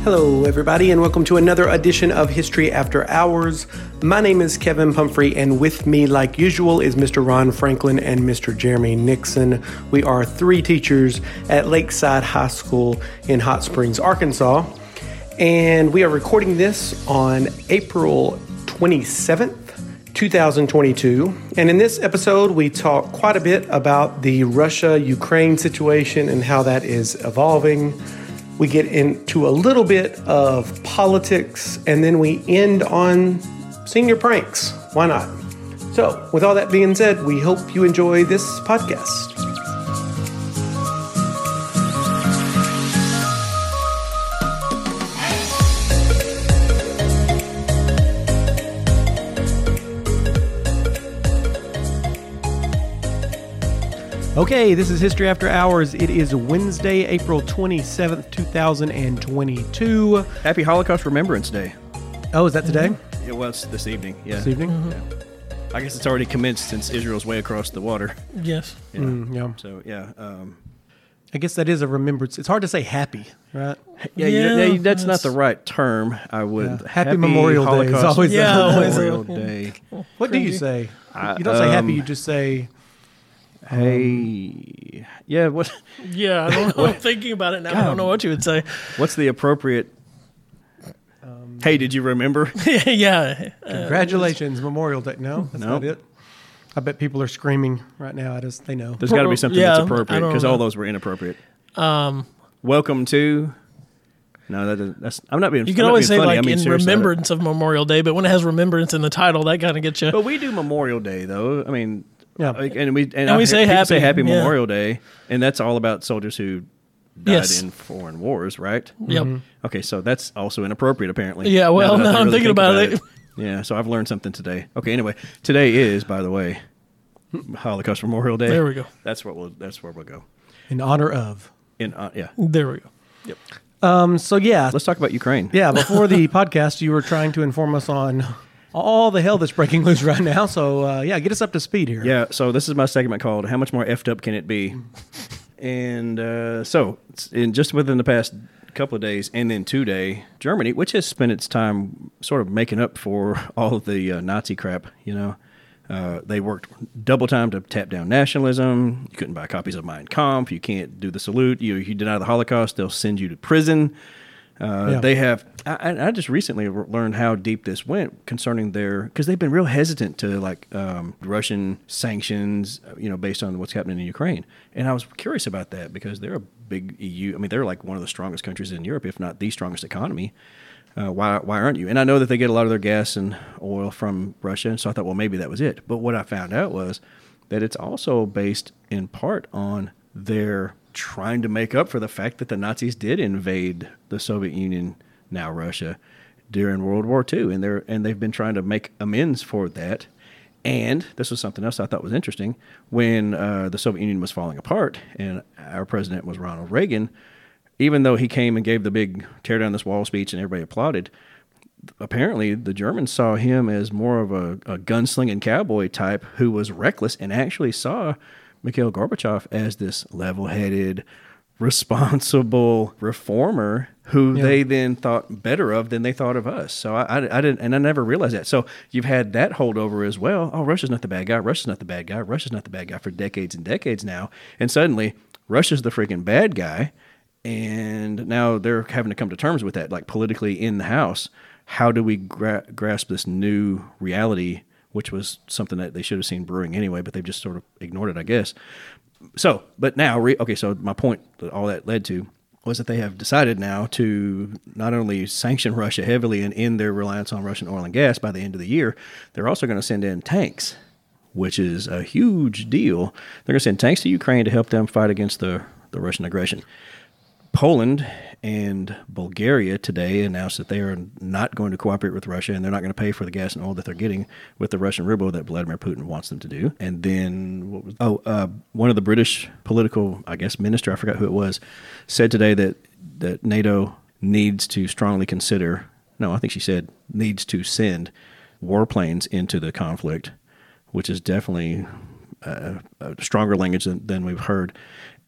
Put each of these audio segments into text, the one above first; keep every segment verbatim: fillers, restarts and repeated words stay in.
Hello, everybody, and welcome to another edition of History After Hours. My name is Kevin Pumphrey, and with me, like usual, is Mister Ron Franklin and Mister Jeremy Nixon. We are three teachers at Lakeside High School in Hot Springs, Arkansas, and we are recording this on April twenty-seventh, twenty twenty-two. And in this episode, we talk quite a bit about the Russia-Ukraine situation and how that is evolving. We get into a little bit of politics, and then we end on senior pranks. Why not? So, with all that being said, we hope you enjoy this podcast. Okay, this is History After Hours. It is Wednesday, April twenty-seventh, twenty twenty-two. Happy Holocaust Remembrance Day. Oh, is that today? It was this evening, yeah. This evening? Mm-hmm. Yeah. I guess it's already commenced since Israel's way across the water. Yes. Yeah. Mm, yeah. So, yeah. Um, I guess that is a remembrance. It's hard to say happy, right? yeah, Yeah, you, yeah, that's, that's- not the right term. I would. Yeah. Happy Memorial Day is Holocaust always Yeah, always a- Memorial Day. What do you Cringy. say? I- You don't say happy, um, you just say... Hey, yeah. What? Yeah, I don't know. I'm thinking about it now. I don't know what you would say. What's the appropriate? Um, hey, did you remember? yeah. Uh, Congratulations, Memorial Day. No, that's No. not it. I bet people are screaming right now. I just, they know. There's got to be something Yeah, that's I appropriate don't because all know. those were inappropriate. um, Welcome to. No, that doesn't, that's. I'm not being. you I'm can not always being say funny. like I mean, in seriously, I don't- remembrance of Memorial Day, but when it has remembrance in the title, that kind of gets you. But we do Memorial Day, though. I mean, Yeah. like, and we and, And I- we say people say happy, Happy yeah. Memorial Day, and that's all about soldiers who died Yes. in foreign wars, right? Yep. Okay, so that's also inappropriate, apparently. Yeah, well, that I now I'm really thinking think about it. Yeah, so I've learned something today. Okay, anyway, today is, by the way, Holocaust Memorial Day. There we go. That's what we'll. That's where we'll go. In honor of. In uh, yeah. There we go. Yep. Um. So, yeah. Let's talk about Ukraine. Yeah, before the podcast, you were trying to inform us on all the hell that's breaking loose right now. So, uh, yeah, get us up to speed here. Yeah, so this is my segment called "How Much More Effed Up Can It Be?" And uh, so, it's in just within the past couple of days, and then today, Germany, which has spent its time sort of making up for all of the uh, Nazi crap, you know, uh, they worked double time to tap down nationalism. You couldn't buy copies of Mein Kampf. You can't do the salute. You you deny the Holocaust, they'll send you to prison. Uh, Yeah. They have. I, I just recently r- learned how deep this went concerning their because they've been real hesitant to like um, Russian sanctions, uh, you know, based on what's happening in Ukraine. And I was curious about that because they're a big E U. I mean, they're like one of the strongest countries in Europe, if not the strongest economy. Uh, why why aren't you? And I know that they get a lot of their gas and oil from Russia, and so I thought, well, maybe that was it. But what I found out was that it's also based in part on their trying to make up for the fact that the Nazis did invade the Soviet Union, now Russia, during World War Two, and they're and they've been trying to make amends for that. And this was something else I thought was interesting when uh, the Soviet Union was falling apart, and our president was Ronald Reagan. Even though he came and gave the big tear down this wall speech and everybody applauded, apparently the Germans saw him as more of a, a gunslinging cowboy type who was reckless and actually saw Mikhail Gorbachev as this level-headed, responsible reformer who Yeah. they then thought better of than they thought of us. So I, I, I didn't, and I never realized that. So you've had that holdover as well. Oh, Russia's not the bad guy. Russia's not the bad guy. Russia's not the bad guy for decades and decades now. And suddenly Russia's the freaking bad guy. And now they're having to come to terms with that, like politically in the House. How do we gra- grasp this new reality, which was something that they should have seen brewing anyway, but they've just sort of ignored it, I guess. So, but now, re- okay, so my point that all that led to was that they have decided now to not only sanction Russia heavily and end their reliance on Russian oil and gas by the end of the year, they're also going to send in tanks, which is a huge deal. They're going to send tanks to Ukraine to help them fight against the, the Russian aggression. Poland and Bulgaria today announced that they are not going to cooperate with Russia, and they're not going to pay for the gas and oil that they're getting with the Russian ruble that Vladimir Putin wants them to do. And then, what was, oh, uh, one of the British political, I guess, minister, I forgot who it was, said today that, that NATO needs to strongly consider, no, I think she said needs to send warplanes into the conflict, which is definitely uh, a stronger language than, than we've heard.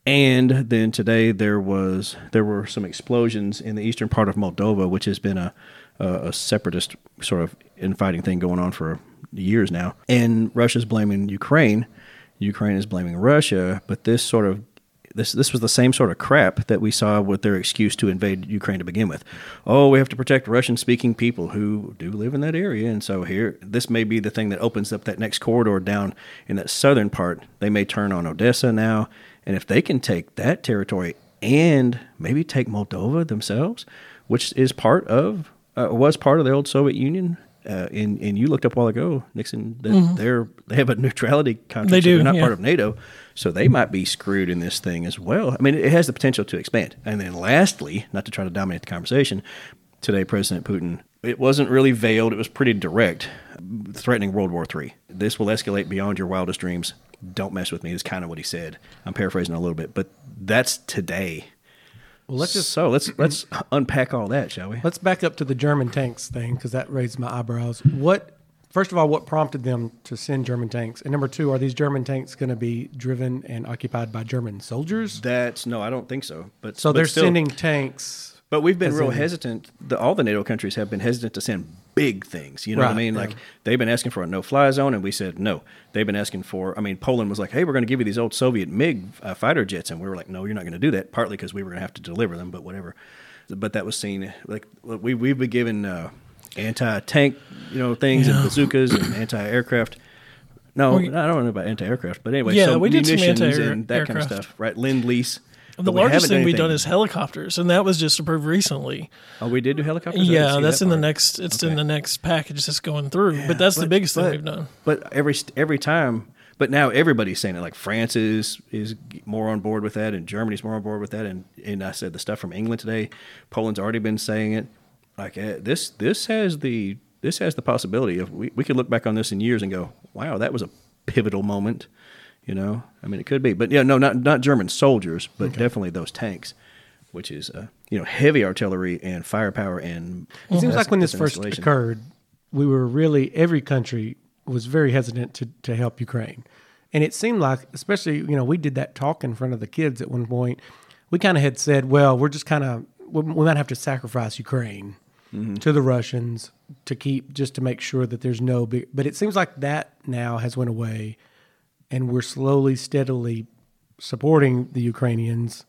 And then today there was there were some explosions in the eastern part of Moldova, which has been a a, a separatist sort of infighting thing going on for years now. And Russia's blaming Ukraine. Ukraine is blaming Russia, but this sort of This this was the same sort of crap that we saw with their excuse to invade Ukraine to begin with. Oh, we have to protect Russian-speaking people who do live in that area, and so here, this may be the thing that opens up that next corridor down in that southern part. They may turn on Odessa now, and if they can take that territory and maybe take Moldova themselves, which is part of uh, was part of the old Soviet Union. Uh, and, and you looked up a while ago, Nixon, that mm-hmm. they're, they have a neutrality contract. They do, they're not yeah. part of NATO, so they might be screwed in this thing as well. I mean, it has the potential to expand. And then lastly, not to try to dominate the conversation, today President Putin, it wasn't really veiled, it was pretty direct, threatening World War Three. This will escalate beyond your wildest dreams. Don't mess with me, is kind of what he said. I'm paraphrasing a little bit, but that's today. Well, let's just so let's let's unpack all that, shall we? Let's back up to the German tanks thing because that raised my eyebrows. What, first of all, what prompted them to send German tanks? And number two, are these German tanks going to be driven and occupied by German soldiers? That's no, I don't think so. But so but they're still, sending tanks. But we've been real in, hesitant. The, all the NATO countries have been hesitant to send big things. You know right, what I mean? right. Like they've been asking for a no-fly zone, and we said no. They've been asking for. I mean, Poland was like, "Hey, we're going to give you these old Soviet MiG uh, fighter jets," and we were like, "No, you're not going to do that." Partly because we were going to have to deliver them, but whatever. But that was seen like we we've been given uh, anti-tank, you know, things yeah. and bazookas and anti-aircraft. No, we, I don't know about anti-aircraft, but anyway, yeah, so we did some munitions anti-air- and that aircraft. kind of stuff, right? Lend-lease. The largest thing we've done is helicopters, and that was just approved recently. Oh, we did do helicopters? Yeah, that's that in part. the next. It's okay. in the next package that's going through. Yeah, but that's but, the biggest but, thing we've done. But every every time, but now everybody's saying it. Like France is is more on board with that, and Germany's more on board with that. And and I said the stuff from England today. Poland's already been saying it. Like uh, this this has the this has the possibility of we we could look back on this in years and go, wow, that was a pivotal moment. You know, I mean, it could be, but yeah, no, not not German soldiers, but okay. definitely those tanks, which is uh, you know heavy artillery and firepower. And it seems like when this first occurred, we were really every country was very hesitant to to help Ukraine, and it seemed like, especially you know, we did that talk in front of the kids at one point. We kind of had said, well, we're just kind of we might have to sacrifice Ukraine mm-hmm. to the Russians to keep just to make sure that there's no big. But it seems like that now has went away. And we're slowly, steadily supporting the Ukrainians,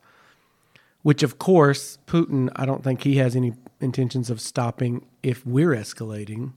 which, of course, Putin, I don't think he has any intentions of stopping if we're escalating.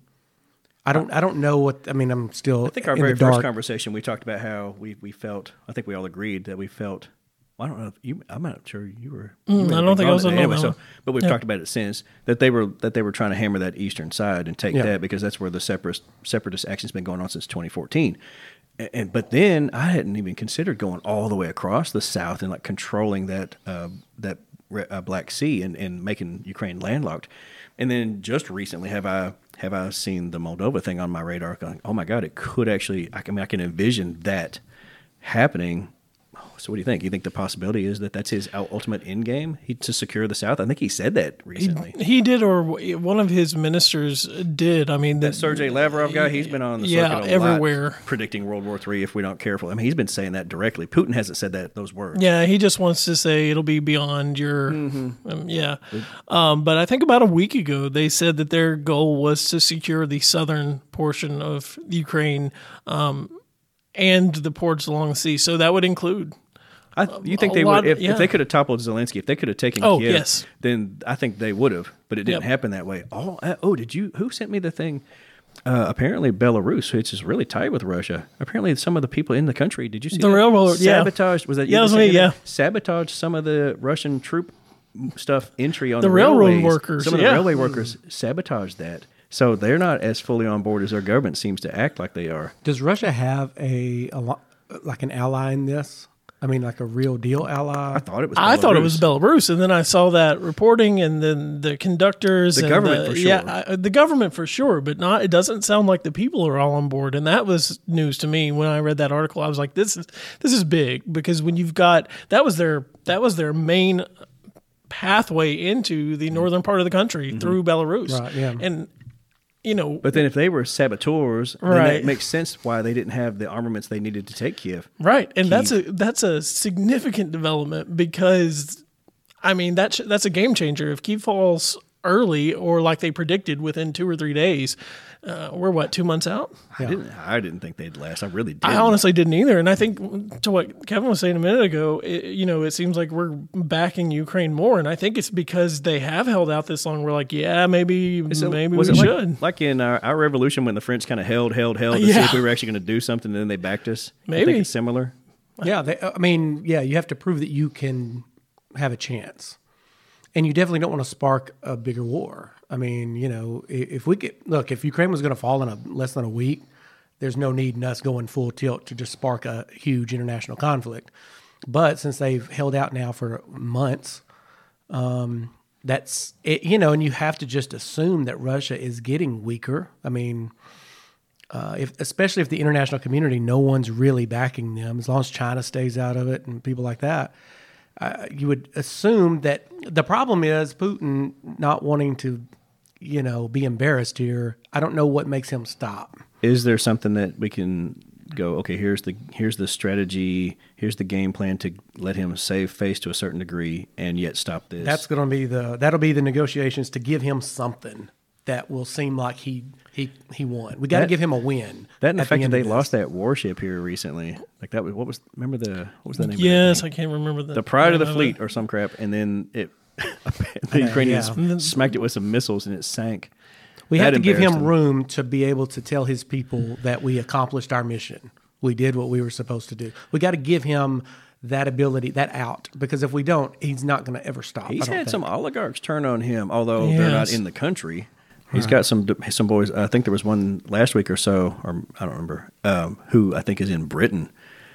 I don't I don't know what – I mean, I'm still I think our in very the dark. first conversation, we talked about how we, we felt – I think we all agreed that we felt – well, I don't know if you – I'm not sure you were – mm, I don't think I was on anyway, that so, one. But we've yeah. talked about it since, that they were that they were trying to hammer that eastern side and take yeah. that because that's where the separatist, separatist action's been going on since twenty fourteen. And but then I hadn't even considered going all the way across the south and like controlling that uh, that uh, Black Sea and, and making Ukraine landlocked. And then just recently have I have I seen the Moldova thing on my radar going, oh my God, it could actually I can I, mean, I can envision that happening. So what do you think? You think the possibility is that that's his ultimate end game he, to secure the South? I think he said that recently. He, he did, or one of his ministers did. I mean, that the, Sergei Lavrov guy, he's been on the yeah, circuit a everywhere lot, predicting World War Three if we don't careful. I mean, he's been saying that directly. Putin hasn't said that those words. Yeah, he just wants to say it'll be beyond your. Mm-hmm. Um, yeah, um, but I think about a week ago they said that their goal was to secure the southern portion of Ukraine um, and the ports along the sea. So that would include. I, you think a they lot, would if, yeah. if they could have toppled Zelensky, if they could have taken oh, Kiev, yes. then I think they would have. But it didn't yep. happen that way. Oh, uh, oh, did you? Who sent me the thing? Uh, apparently, Belarus, which is really tight with Russia. Apparently, some of the people in the country. Did you see the that? railroad? Sabotaged. Yeah. Was that? Yeah, that was me. Yeah, sabotaged some of the Russian troop stuff entry on the, the railroad railways. workers. Some of yeah. the railway workers sabotaged that. So they're not as fully on board as their government seems to act like they are. Does Russia have a, a like an ally in this? I mean, like a real deal ally. I thought it was. I Belarus. thought it was Belarus, and then I saw that reporting, and then the conductors, the and government the, for sure. Yeah, I, the government for sure, but not. It doesn't sound like the people are all on board, and that was news to me when I read that article. I was like, this is this is big because when you've got that was their that was their main pathway into the northern part of the country mm-hmm. through Belarus, right? Yeah, and you know. But then if they were saboteurs, then Right. that makes sense why they didn't have the armaments they needed to take Kiev. Right, and Kyiv. that's a that's a significant development because, I mean, that's that's a game changer. If Kyiv falls early or like they predicted within two or three days, uh, we're what two months out. I didn't. I didn't think they'd last. I really did. I honestly didn't either, and I think to what Kevin was saying a minute ago, it, you know, it seems like we're backing Ukraine more, and I think it's because they have held out this long. We're like, yeah, maybe So maybe was we it like, should. like in our, our revolution when the French kind of held, held, held to see Yeah. if we were actually going to do something, and then they backed us. I Maybe. think it's similar. Yeah, they, I mean, yeah, you have to prove that you can have a chance. And you definitely don't want to spark a bigger war. I mean, you know, if, if we get, look, if Ukraine was going to fall in a less than a week, there's no need in us going full tilt to just spark a huge international conflict. But since they've held out now for months, um, that's, it, you know, and you have to just assume that Russia is getting weaker. I mean, uh, if especially if the international community, no one's really backing them, as long as China stays out of it and people like that. Uh, you would assume that the problem is Putin not wanting to, you know, be embarrassed here. I don't know what makes him stop. Is there something that we can go, okay, here's the here's the strategy, here's the game plan to let him save face to a certain degree and yet stop this? That's going to be the that'll be the negotiations to give him something that will seem like he he he won. We got to That- give him a win. that and the at fact that end they of this. lost that warship here recently. Like that was what was remember the what was the name Yes, of that I can't remember the thing? The Pride of the name Fleet it. or some crap, and then it the Ukrainians yeah. smacked it with some missiles and it sank. We That have to give embarrassed him him. room to be able to tell his people that we accomplished our mission. We did what we were supposed to do. We got to give him that ability, that out, because if we don't, he's not going to ever stop. I He's don't had think. some oligarchs turn on him, although they're not Yes. in the country. He's got some some boys. I think there was one last week or so, or I don't remember, um, who I think is in Britain,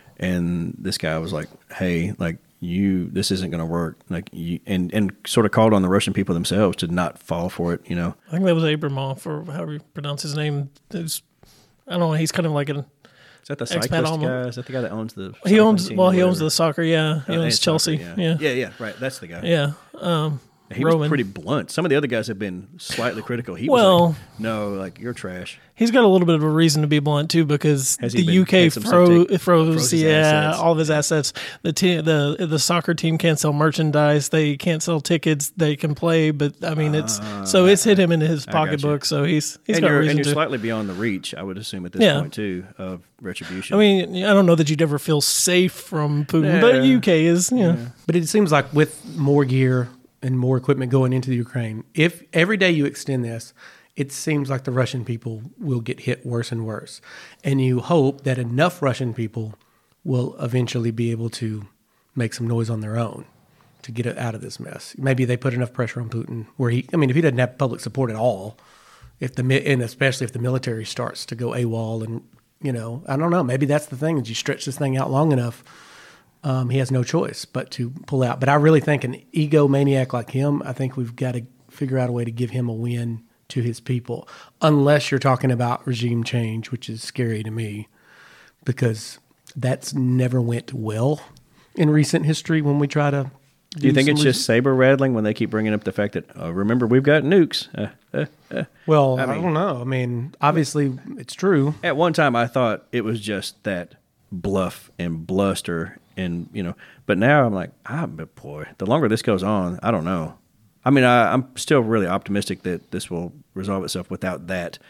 and this guy was like, "Hey, like you, this isn't going to work." Like you, and and sort of called on the Russian people themselves to not fall for it. You know, I think that was Abramov, or however you pronounce his name. It's, I don't know. He's kind of like an is that the Expat cyclist almost. guy? Is that the guy that owns the? he cycling owns team well or he owns whatever? the soccer. Yeah, he Oh, owns and Chelsea. soccer, yeah. yeah, yeah, right. That's the guy. yeah. Um, He Roman. was pretty blunt. Some of the other guys have been slightly critical. He Well- was like, "No, like you're trash." He's got a little bit of a reason to be blunt too, because Has the he been- U K had some fro- take- froze, froze his yeah, assets? all of his assets. The te- the the soccer team can't sell merchandise. They can't sell tickets. They can play, but I mean, it's so it's hit him in his Ah, I got you. pocketbook. So he's he's and got you're, reason and you're to. slightly beyond the reach, I would assume, at this Yeah. point too, of retribution. I mean, I don't know that you'd ever feel safe from Putin, Yeah. but U K is, yeah. But it seems like with more gear and more equipment going into the Ukraine, if every day you extend this, it seems like the Russian people will get hit worse and worse. And you hope that enough Russian people will eventually be able to make some noise on their own to get it out of this mess. Maybe they put enough pressure on Putin where he, I mean, if he doesn't have public support at all, if the mi- and especially if the military starts to go AWOL and, you know, I don't know, maybe that's the thing, is you stretch this thing out long enough, um, he has no choice but to pull out. But I really think an egomaniac like him, I think we've got to figure out a way to give him a win to his people, unless you're talking about regime change, which is scary to me because that's never went well in recent history when we try to do you think some it's just saber rattling when they keep bringing up the fact that, oh, remember, we've got nukes? Uh, uh, uh. well, I, mean- don't know. I mean, obviously it's true. At one time, I thought it was just that bluff and bluster, and you know. But now I'm like, ah, but boy, the longer this goes on, I don't know. I mean, I, I'm still really optimistic that this will resolve itself without that.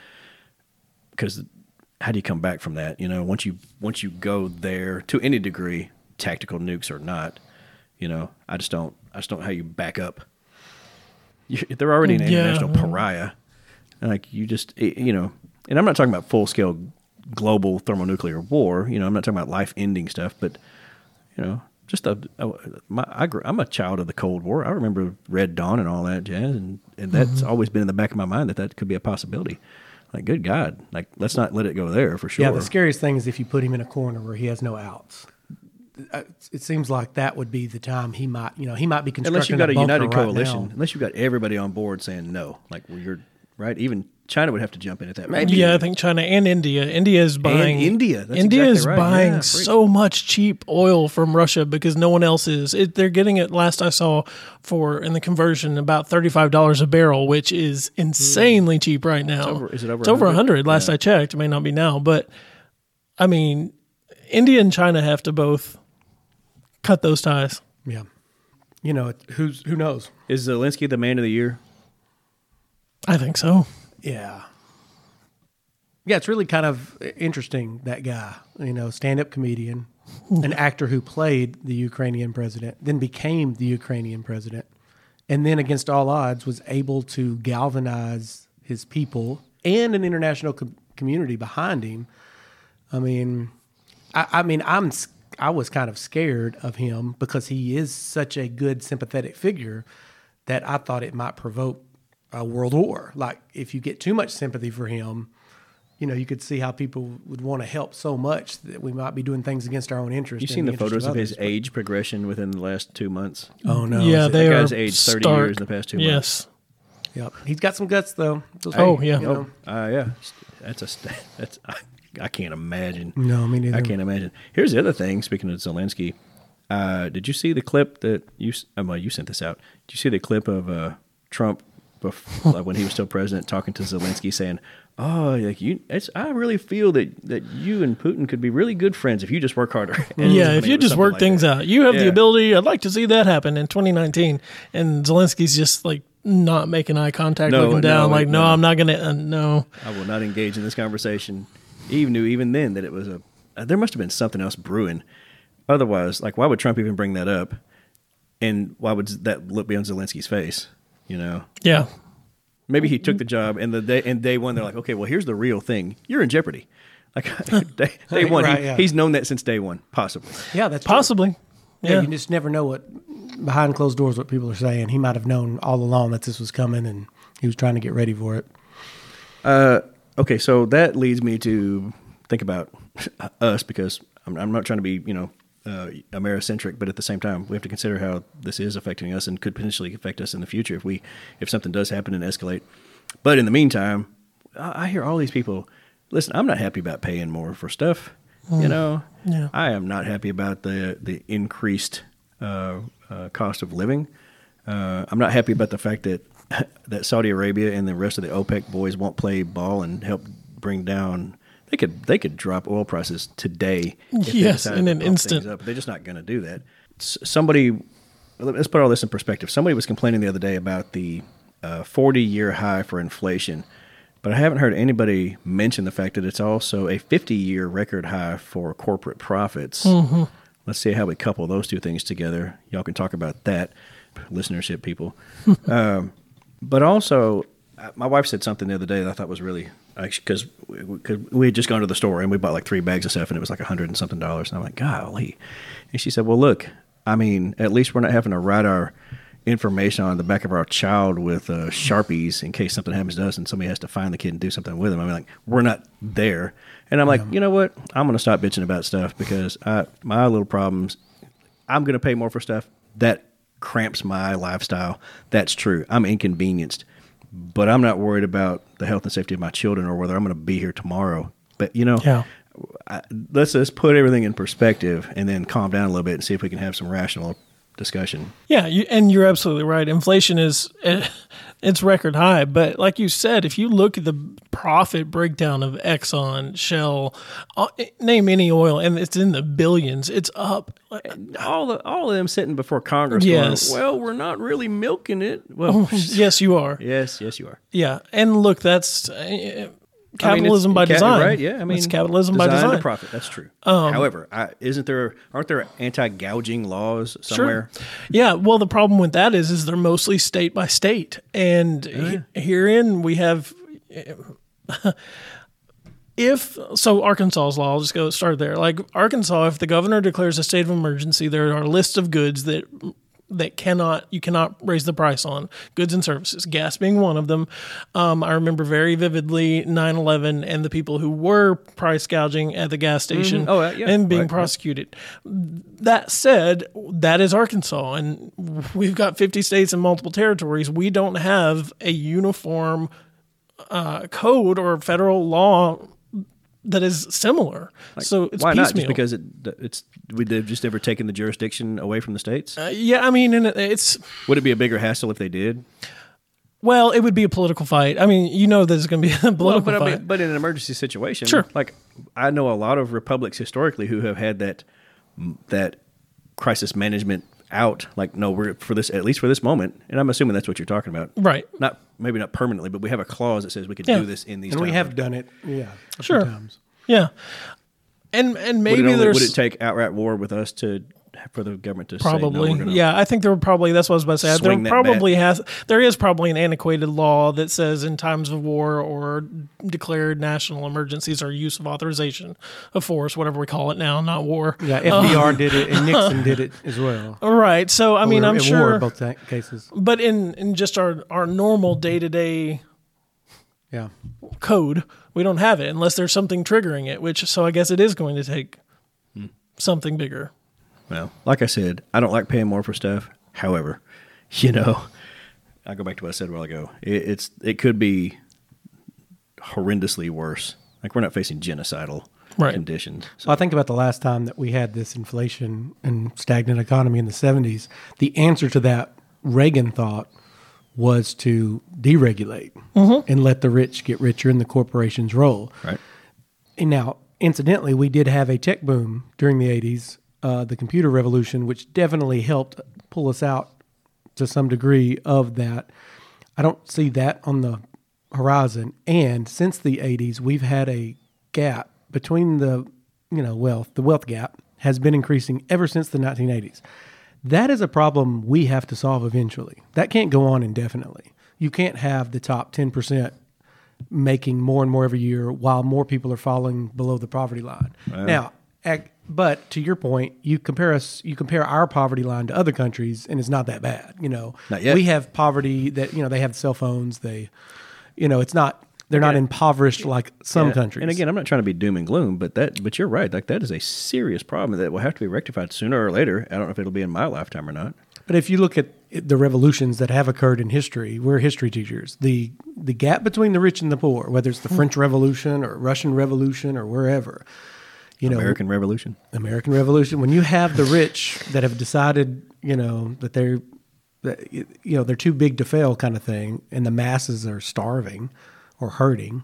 Because how do you come back from that? You know, once you once you go there to any degree, tactical nukes or not, you know, I just don't. I just don't know how you back up. You, they're already an Yeah. international pariah. Like you just, it- you know, and I'm not talking about full scale global thermonuclear war. You know, I'm not talking about life ending stuff, but you know, just a, a my, I, gr- I'm a child of the Cold War. I remember Red Dawn and all that jazz, and, and that's Mm-hmm. always been in the back of my mind that that could be a possibility. Like, good God, like let's not let it go there for sure. Yeah, the scariest thing is if you put him in a corner where he has no outs. Uh, It seems like that would be the time he might, you know, he might be constructing Unless you've got a, bunker united right coalition, now. unless you've got everybody on board saying no, like well, you're right. Even China would have to jump in at that point. Maybe. Yeah, I think China and India. India is buying. India. That's India exactly is right. buying Yeah, freak. so much cheap oil from Russia because no one else is. It, they're getting it. Last I saw, for in the conversion about thirty-five dollars a barrel, which is insanely cheap right now. It's over, is it over? It's over a one hundred? hundred. Last Yeah. I checked, it may not be now, but I mean, India and China have to both cut those ties. Yeah. You know, it- who's who knows? Is Zelensky the man of the year? I think so. Yeah. Yeah, it's really kind of interesting, that guy, you know, stand-up comedian, an actor who played the Ukrainian president, then became the Ukrainian president, and then against all odds was able to galvanize his people and an international com- community behind him. I mean, I, I mean, I'm s- I was kind of scared of him because he is such a good sympathetic figure that I thought it might provoke a world war. Like if you get too much sympathy for him, you know, you could see how people would want to help so much that we might be doing things against our own interest. You and seen the interest photos of others. his age progression within the last two months? Oh no! yeah, Is it- they that are guy's aged thirty stark. years in the past two months. Yes. Yep. He's got some guts though. Those- Oh, yeah. you know. Oh, uh, yeah. That's a st- that's I, I can't imagine. No, me neither. I can't imagine. Here's the other thing. Speaking of Zelensky, uh, did you see the clip that you? s- Um, well, you sent this out. Did you see the clip of uh, Trump before, like when he was still president, talking to Zelensky, saying, "Oh, like you, it's, I really feel that that you and Putin could be really good friends if you just work harder." And Yeah, I if mean, you it was just something work like things that. out, you have the Yeah. ability. I'd like to see that happen in twenty nineteen. And Zelensky's just like not making eye contact, No, looking down, no, like, no, no. I'm not gonna. Uh, no, I will not engage in this conversation. He even knew even then that it was a. Uh, there must have been something else brewing. Otherwise, like, why would Trump even bring that up? And why would that look be on Zelensky's face? You know, yeah, maybe he took the job, and the day and day one, they're like, okay, well, here's the real thing. You're in jeopardy. Like day, day one, Right, he, yeah. he's known that since day one, possibly. Yeah, that's true. possibly. Yeah, Yeah, you just never know what behind closed doors what people are saying. He might have known all along that this was coming, and he was trying to get ready for it. Okay, so that leads me to think about us because I'm, I'm not trying to be, you know, uh, Americentric, but at the same time, we have to consider how this is affecting us and could potentially affect us in the future if we, if something does happen and escalate. But in the meantime, I, I hear all these people. Listen, I'm not happy about paying more for stuff. You know, Yeah. I am not happy about the the increased uh, uh, cost of living. Uh, I'm not happy about the fact that that Saudi Arabia and the rest of the OPEC boys won't play ball and help bring down. They could they could drop oil prices today. If they Yes, decided in to an pump instant. things up. They're just not going to do that. S- somebody, let's put all this in perspective. Somebody was complaining the other day about the uh, forty-year high for inflation, but I haven't heard anybody mention the fact that it's also a fifty-year record high for corporate profits. Mm-hmm. Let's see how we couple those two things together. Y'all can talk about that, listenership people. um, but also, uh, my wife said something the other day that I thought was really, because we, we, we had just gone to the store and we bought like three bags of stuff and it was like a hundred and something dollars. And I'm like, golly. And she said, well, look, I mean, at least we're not having to write our information on the back of our child with uh, Sharpies in case something happens to us and somebody has to find the kid and do something with them. I mean, like, we're not there. And I'm like, you know what? I'm going to stop bitching about stuff because I, my little problems, I'm going to pay more for stuff. That cramps my lifestyle. That's true. I'm inconvenienced, but I'm not worried about the health and safety of my children or whether I'm going to be here tomorrow. But, you know, Yeah. I, let's just put everything in perspective and then calm down a little bit and see if we can have some rational discussion. Yeah, you, and you're absolutely right. Inflation is eh, it's record high, but like you said, if you look at the profit breakdown of Exxon, Shell, uh, name any oil, and it's in the billions, it's up. All the, all of them sitting before Congress Yes. going, well, we're not really milking it. Well, Yes, you are. yes, yes, you are. Yeah, and look, that's uh, I mean, capitalism it's by ca- design, right? Yeah, I mean, it's capitalism by design design. Um, to profit. That's true. However, I, isn't there? Aren't there anti-gouging laws somewhere? Sure. Yeah. Well, the problem with that is, is they're mostly state by state, and he- herein we have. If so, Arkansas's law. I'll just go start there. Like Arkansas, if the governor declares a state of emergency, there are lists of goods that that cannot you cannot raise the price on, goods and services, gas being one of them. Um, I remember very vividly nine eleven and the people who were price gouging at the gas station Oh, uh, yeah. and being Right, yeah. prosecuted. That said, that is Arkansas, and we've got fifty states and multiple territories. We don't have a uniform uh, code or federal law that is similar. Like, so it's why piecemeal. not? Just because it, it's we they've just never taken the jurisdiction away from the states. Uh, yeah, I mean, and it's Would it be a bigger hassle if they did? well, it would be a political fight. I mean, you know, there's going to be a political Well, but, I fight. mean, but in an emergency situation, Sure. Like I know a lot of republics historically who have had that that crisis management out. Like, no, we're for this at least for this moment, and I'm assuming that's what you're talking about, Right. Not maybe not permanently, but we have a clause that says we could Yeah. do this in these. And we times. have done it, yeah, a Sure. few times. Yeah, and and maybe would it, only, there's would it take outright war with us to for the government to say, no, probably we're gonna, yeah. I think there would probably that's what I was about to say. There swing that probably has there is probably an antiquated law that says in times of war or declared national emergencies or use of authorization of force, whatever we call it now, not war. Yeah, F D R did it, and Nixon did it as well. All right. So I mean, We were I'm at sure, war in both ta- cases. but in in just our our normal day to day Yeah. code, we don't have it unless there's something triggering it. Which so I guess it is going to take Hmm. something bigger. Well, like I said, I don't like paying more for stuff. However, you know, I go back to what I said a while ago. It, it's it could be horrendously worse. Like we're not facing genocidal Right. conditions. So I think about the last time that we had this inflation and stagnant economy in the seventies. The answer to that, Reagan thought, was to deregulate and let the rich get richer and the corporations roll. Right. And now, incidentally, we did have a tech boom during the eighties, uh, the computer revolution, which definitely helped pull us out to some degree of that. I don't see that on the horizon. And since the eighties, we've had a gap between the, you know, wealth, the wealth gap has been increasing ever since the nineteen eighties. That is a problem we have to solve eventually. That can't go on indefinitely. You can't have the top ten percent making more and more every year while more people are falling below the poverty line. Wow. Now, ag- but to your point, you compare us, you compare our poverty line to other countries, and it's not that bad. You know, Not yet. we have poverty that you know they have cell phones. They, you know, it's not they're not impoverished like some Yeah. countries. And again, I'm not trying to be doom and gloom, but that but you're right. Like that is a serious problem that will have to be rectified sooner or later. I don't know if it'll be in my lifetime or not. But if you look at the revolutions that have occurred in history, we're history teachers. The the gap between the rich and the poor, whether it's the French Revolution or Russian Revolution or wherever, you know, American Revolution. American Revolution. When you have the rich that have decided, you know, that they're, that, you know, they're too big to fail, kind of thing, and the masses are starving or hurting,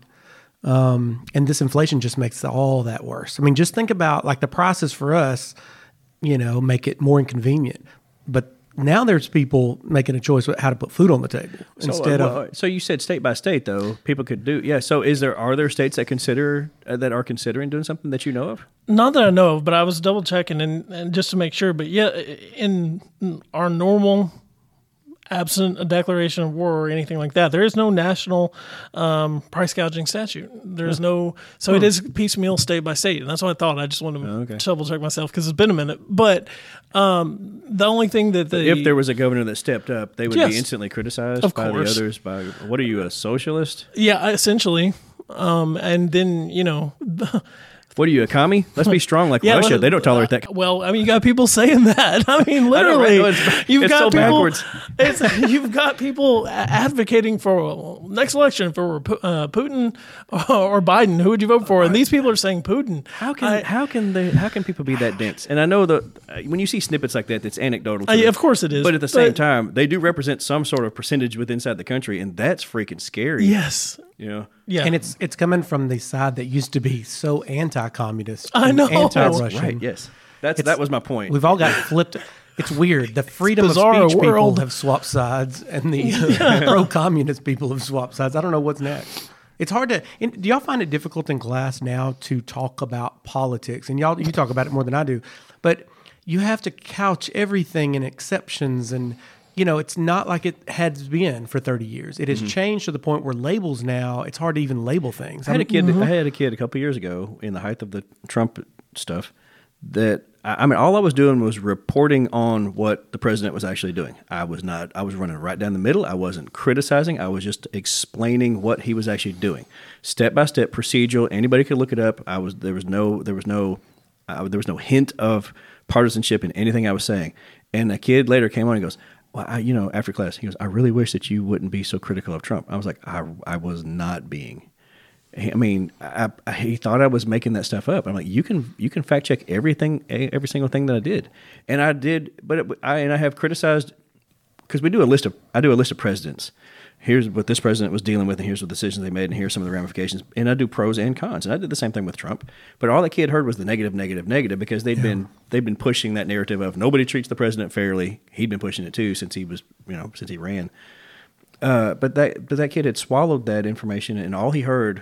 um, and this inflation just makes all that worse. I mean, just think about like the prices for us, you know, make it more inconvenient, but now there's people making a choice how to put food on the table So, instead uh, of. well, so you said state by state though people could do yeah. So is there are there states that consider uh, that are considering doing something that you know of? Not that I know of, but I was double checking and, and just to make sure. But yeah, in our normal, absent a declaration of war or anything like that, there is no national um, price gouging statute. There's no, so it is piecemeal state by state, and that's what I thought. I just wanted to Oh, okay. double check myself because it's been a minute. But um, the only thing that the If there was a governor that stepped up, they would Yes. be instantly criticized Of by course. the others. By what are you, a socialist? yeah, essentially, um, and then you know. What are you, a commie? Let's be strong like Yeah, Russia. let- They don't tolerate that. Well, I mean, you got people saying that. I mean, literally, right? It's- you've it's got so people. backwards. It's, you've got people a- advocating for next election for uh, Putin or Biden. Who would you vote for? And these people are saying Putin. How can I- how can they how can people be that dense? And I know that uh, when you see snippets like that, that's anecdotal. To Uh, yeah, them. of course it is, But at the same but- time, they do represent some sort of percentage with inside the country, and that's freaking scary. Yes. You know. Yeah. And it's it's coming from the side that used to be so anti-communist. I and know. anti-Russian. Right. Yes. That's It's- that was my point. We've all got flipped. It's weird. The freedom of bizarre speech world. people have swapped sides, and the uh, pro-communist people have swapped sides. I don't know what's next. It's hard to. And do y'all find it difficult in class now to talk about politics? And y'all, you talk about it more than I do, but you have to couch everything in exceptions and. You know, it's not like it has been for thirty years. It has changed to the point where labels now, it's hard to even label things. I had a kid. Mm-hmm. I had a kid a couple years ago in the height of the Trump stuff. That I I mean, all I was doing was reporting on what the president was actually doing. I was not. I was running right down the middle. I wasn't criticizing. I was just explaining what he was actually doing, step by step, procedural. Anybody could look it up. I was. There was no. There was no. Uh, there was no hint of partisanship in anything I was saying. And a kid later came on and goes, well, I, you know, after class, he goes, I really wish that you wouldn't be so critical of Trump. I was like, I, I was not being. I mean, I, I, he thought I was making that stuff up. I'm like, you can you can fact check everything, every single thing that I did, and I did. But it, I and I have criticized because we do a list of I do a list of presidents. Here's what this president was dealing with, and here's what decisions they made, and here's some of the ramifications. And I do pros and cons, and I did the same thing with Trump. But all that kid heard was the negative, negative, negative, because they'd yeah. been they'd been pushing that narrative of nobody treats the president fairly. He'd been pushing it too since he was you know since he ran. Uh, but that but that kid had swallowed that information, and all he heard.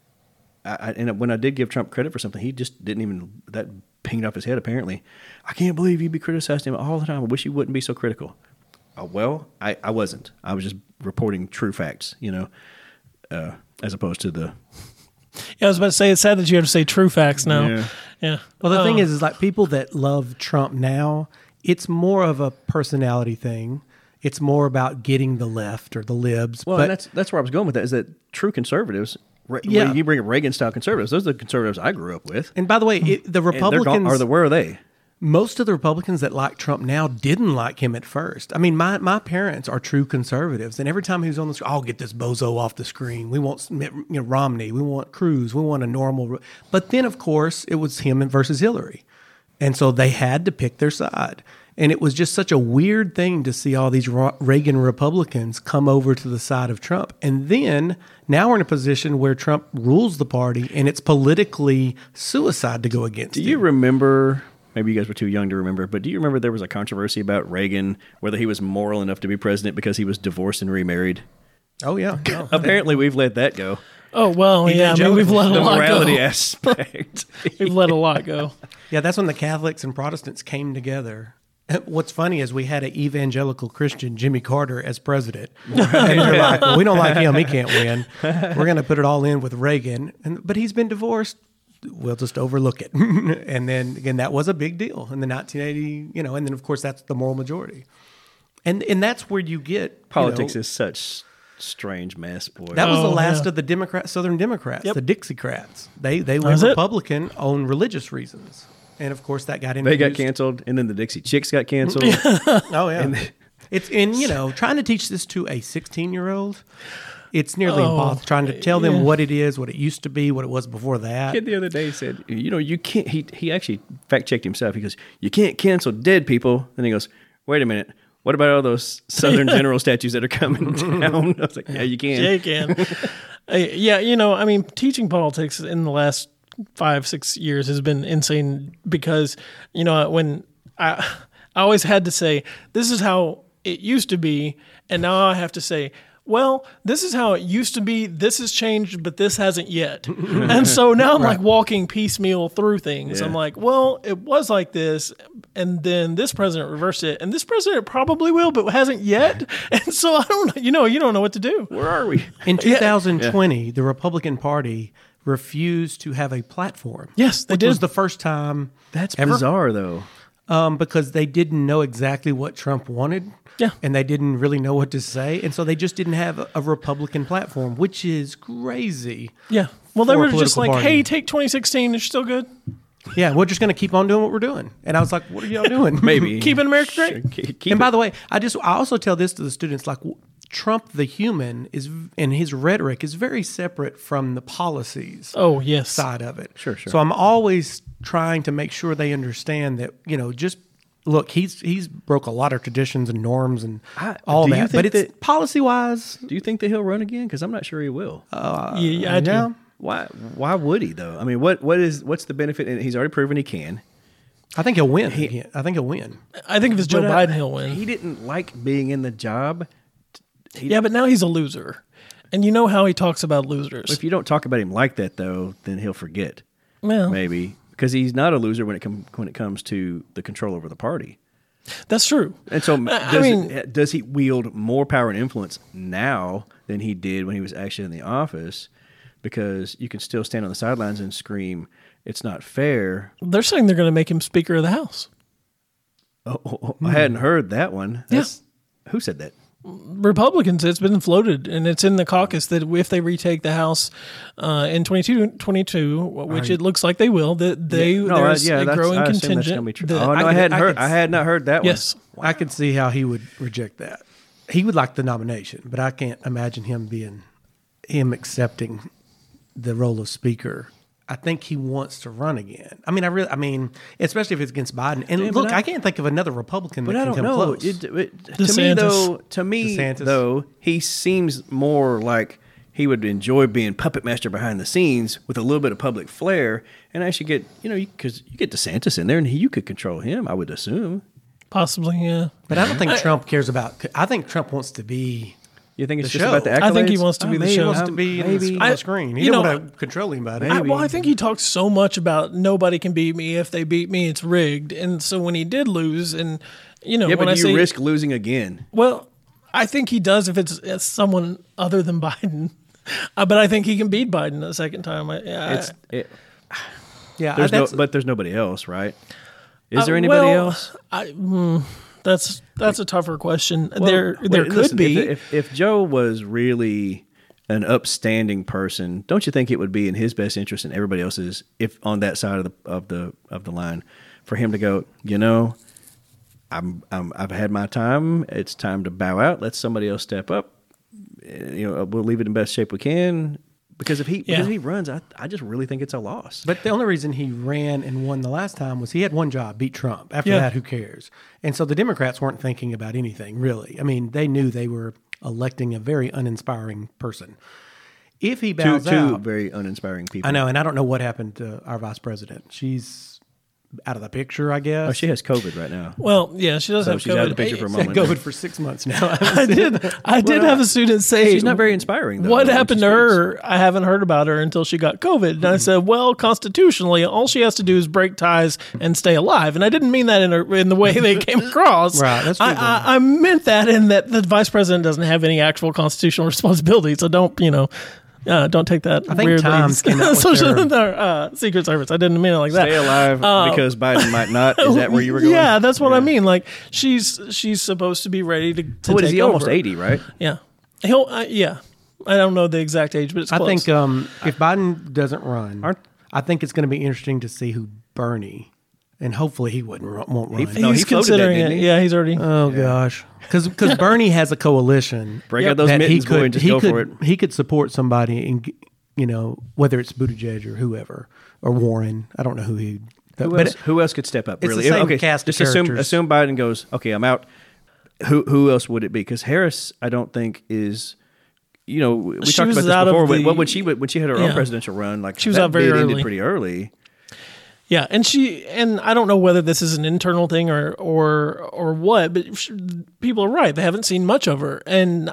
I, and when I did give Trump credit for something, he just didn't even, that pinged off his head apparently. I can't believe you'd be criticizing him all the time. I wish you wouldn't be so critical. Uh, well, I, I wasn't. I was just reporting true facts, you know, uh, as opposed to the... Yeah, I was about to say, it's sad that you have to say true facts now. Yeah. yeah. Well, the um, thing is, is like people that love Trump now, it's more of a personality thing. It's more about getting the left or the libs. Well, but and that's, that's where I was going with that, is that true conservatives... Re- yeah. When you bring up Reagan-style conservatives, those are the conservatives I grew up with. And by the way, it, the Republicans gone, are the where are they? Most of the Republicans that like Trump now didn't like him at first. I mean, my, my parents are true conservatives, and every time he was on the screen, I'll get this bozo off the screen. We want you know, Romney, we want Cruz, we want a normal. But then, of course, it was him versus Hillary, and so they had to pick their side. And it was just such a weird thing to see all these Reagan Republicans come over to the side of Trump. And then now we're in a position where Trump rules the party, and it's politically suicide to go against Do him. you remember, maybe you guys were too young to remember, but do you remember there was a controversy about Reagan, whether he was moral enough to be president because he was divorced and remarried? Oh, yeah. No. Apparently we've let that go. Oh, well, yeah. I mean, we've let a the lot morality go. aspect. We've let a lot go. Yeah, that's when the Catholics and Protestants came together. What's funny is we had an evangelical Christian, Jimmy Carter, as president. And they're like, well, we don't like him. He can't win. We're going to put it all in with Reagan. And, but he's been divorced. We'll just overlook it. And then, again, that was a big deal in the nineteen eighty, you know, and then, of course, that's the moral majority. And and that's where you get... Politics you know, is such strange mess, boy. That was Oh, the last yeah. of the Democrat, Southern Democrats, Yep. the Dixiecrats. They, they That went was it. Republican on religious reasons. And, of course, that got They introduced. got canceled, and then the Dixie Chicks got canceled. Oh, yeah. It's in, you know, trying to teach this to a sixteen-year-old, it's nearly Oh, impossible. Trying to tell them yeah. what it is, what it used to be, what it was before that. Kid the other day said, you know, you can't, he, he actually fact-checked himself. He goes, you can't cancel dead people. Then he goes, wait a minute. What about all those Southern general statues that are coming down? I was like, yeah, you can. Yeah, you can. Uh, yeah, you know, I mean, teaching politics in the last five, six years has been insane because, you know, when I, I always had to say, this is how it used to be, and now I have to say, well, this is how it used to be. This has changed, but this hasn't yet. And so now I'm like walking piecemeal through things. Yeah. I'm like, well, it was like this, and then this president reversed it, and this president probably will, but hasn't yet. And so I don't, you know, you don't know what to do. Where are we? In two thousand twenty, the Republican Party refused to have a platform. Yes, they which did. was the first time That's ever. bizarre, though. Um, because they didn't know exactly what Trump wanted. Yeah. And they didn't really know what to say. And so they just didn't have a, a Republican platform, which is crazy. Yeah. Well, they for a were just political like, party. hey, take twenty sixteen. It's still good. Yeah, we're just going to keep on doing what we're doing. And I was like, what are y'all doing? Maybe. Keeping America great. Sure, keep, keep And it. by the way, I just I also tell this to the students, like Trump the human is and his rhetoric is very separate from the policies Oh, yes. side of it. Sure, sure. So I'm always trying to make sure they understand that, you know, just look, he's he's broke a lot of traditions and norms and I- all do you that. But think it's that- policy wise, Do you think that he'll run again? Because I'm not sure he will. yeah, yeah, I do. yeah. Why? Why would he though? I mean, what? What is? What's the benefit? And he's already proven he can. I think he'll win. again. I think he'll win. I think if it's Joe But, uh, Biden, he'll win. He didn't like being in the job. He, yeah, but now he's a loser. And you know how he talks about losers. If you don't talk about him like that, though, then he'll forget. Well, Maybe because he's not a loser when it com- when it comes to the control over the party. that's true. And so, I does, mean- it, does he wield more power and influence now than he did when he was actually in the office? Because you can still stand on the sidelines and scream, "It's not fair." They're saying they're going to make him Speaker of the House. Oh, oh, oh, I hadn't heard that one. Yeah. That's, Who said that? Republicans, it's been floated, and it's in the caucus that if they retake the House uh, in twenty twenty-two, which it looks like they will, that they Yeah, no, there's I- yeah, a that's- growing I assume that's contingent. gonna be true. that- Oh, no, I I, could- hadn't I heard. could- I had not heard that yes, I could see how he would reject that. He would like the nomination, but I can't imagine him being him accepting the role of speaker. I think he wants to run again. I mean, I really, I mean, especially if it's against Biden. And Yeah, but look, I- I, can't think of another Republican But that I can don't come know. close. It, it, to me DeSantis. though, to me DeSantis. though, he seems more like he would enjoy being puppet master behind the scenes with a little bit of public flair, and actually get you know because you, you get DeSantis in there and he, you could control him. I would assume. possibly, yeah. But I don't think Trump cares about. I think Trump wants to be. You think it's The just show. about the accolades? I think he wants to be Oh, the maybe. show. He wants Um, to be maybe. in the, on the screen. He you don't know, want to control anybody. I, well, I think he talks so much about nobody can beat me. If they beat me, it's rigged. And so when he did lose, and you know, Yeah, when but I do say you risk losing again? well, I think he does if it's, it's someone other than Biden. Uh, but I think he can beat Biden a second time. I, I, It's it, yeah, there's no, that's, but there's nobody else, right? Is uh, there anybody well, else? I, mm, that's that's a tougher question. Well, there wait, there could listen, be. If, if, if Joe was really an upstanding person, don't you think it would be in his best interest and everybody else's, if on that side of the of the of the line, for him to go, you know, I'm, I'm I've had my time. It's time to bow out. Let somebody else step up. You know, we'll leave it in best shape we can. Because if he Yeah. because if he runs, I I just really think it's a loss. But the only reason he ran and won the last time was he had one job, beat Trump. After Yeah. that, who cares? And so the Democrats weren't thinking about anything, really. I mean, they knew they were electing a very uninspiring person. If he two bows two out, very uninspiring people. I know, and I don't know what happened to our vice president. She's out of the picture, I guess. Oh, she has COVID right now. well, yeah, she does So have she's COVID. out of the picture for a She's had moment. COVID for six months now. I did. I did have a student say She's not very inspiring, though, What when happened she to speaks. her? I haven't heard about her until she got COVID. And I said, well, constitutionally, all she has to do is break ties and stay alive. And I didn't mean that in a, in the way they came across. Right, that's I, true. I, I meant that in that the vice president doesn't have any actual constitutional responsibility. So don't you know. Uh, don't take that I think weirdly. Times came out with Social- their- uh, Secret Service. I didn't mean it like that. Stay alive because Biden might not. Is that where you were going? Uh, Yeah, that's what I mean. Like she's she's supposed to be ready to. to What is take he? Almost over. eighty, right? Yeah, he'll. Uh, yeah, I don't know the exact age, but it's I close. think um, if Biden doesn't run, Aren't- I think it's going to be interesting to see who Bernie, and hopefully he wouldn't run- won't run. No, he's he floated that, considering didn't it. he? Yeah, he's already. Oh gosh, because Bernie has a coalition. Break out those that mittens, boy, and just he go could, for it. He could support somebody, and you know whether it's Buttigieg or whoever or Warren. I don't know who he. Who but else, who else could step up? it's Really? the same okay, cast of just assume characters. assume Biden goes. Okay, I'm out. Who who else would it be? Because Harris, I don't think is. You know, we She talked was about this out of before. When- the- what would she when she had her Yeah. own presidential run? Like She was that out very bid ended early. pretty early. Yeah, and she and I don't know whether this is an internal thing or or or what, but she, people are right. They haven't seen much of her, and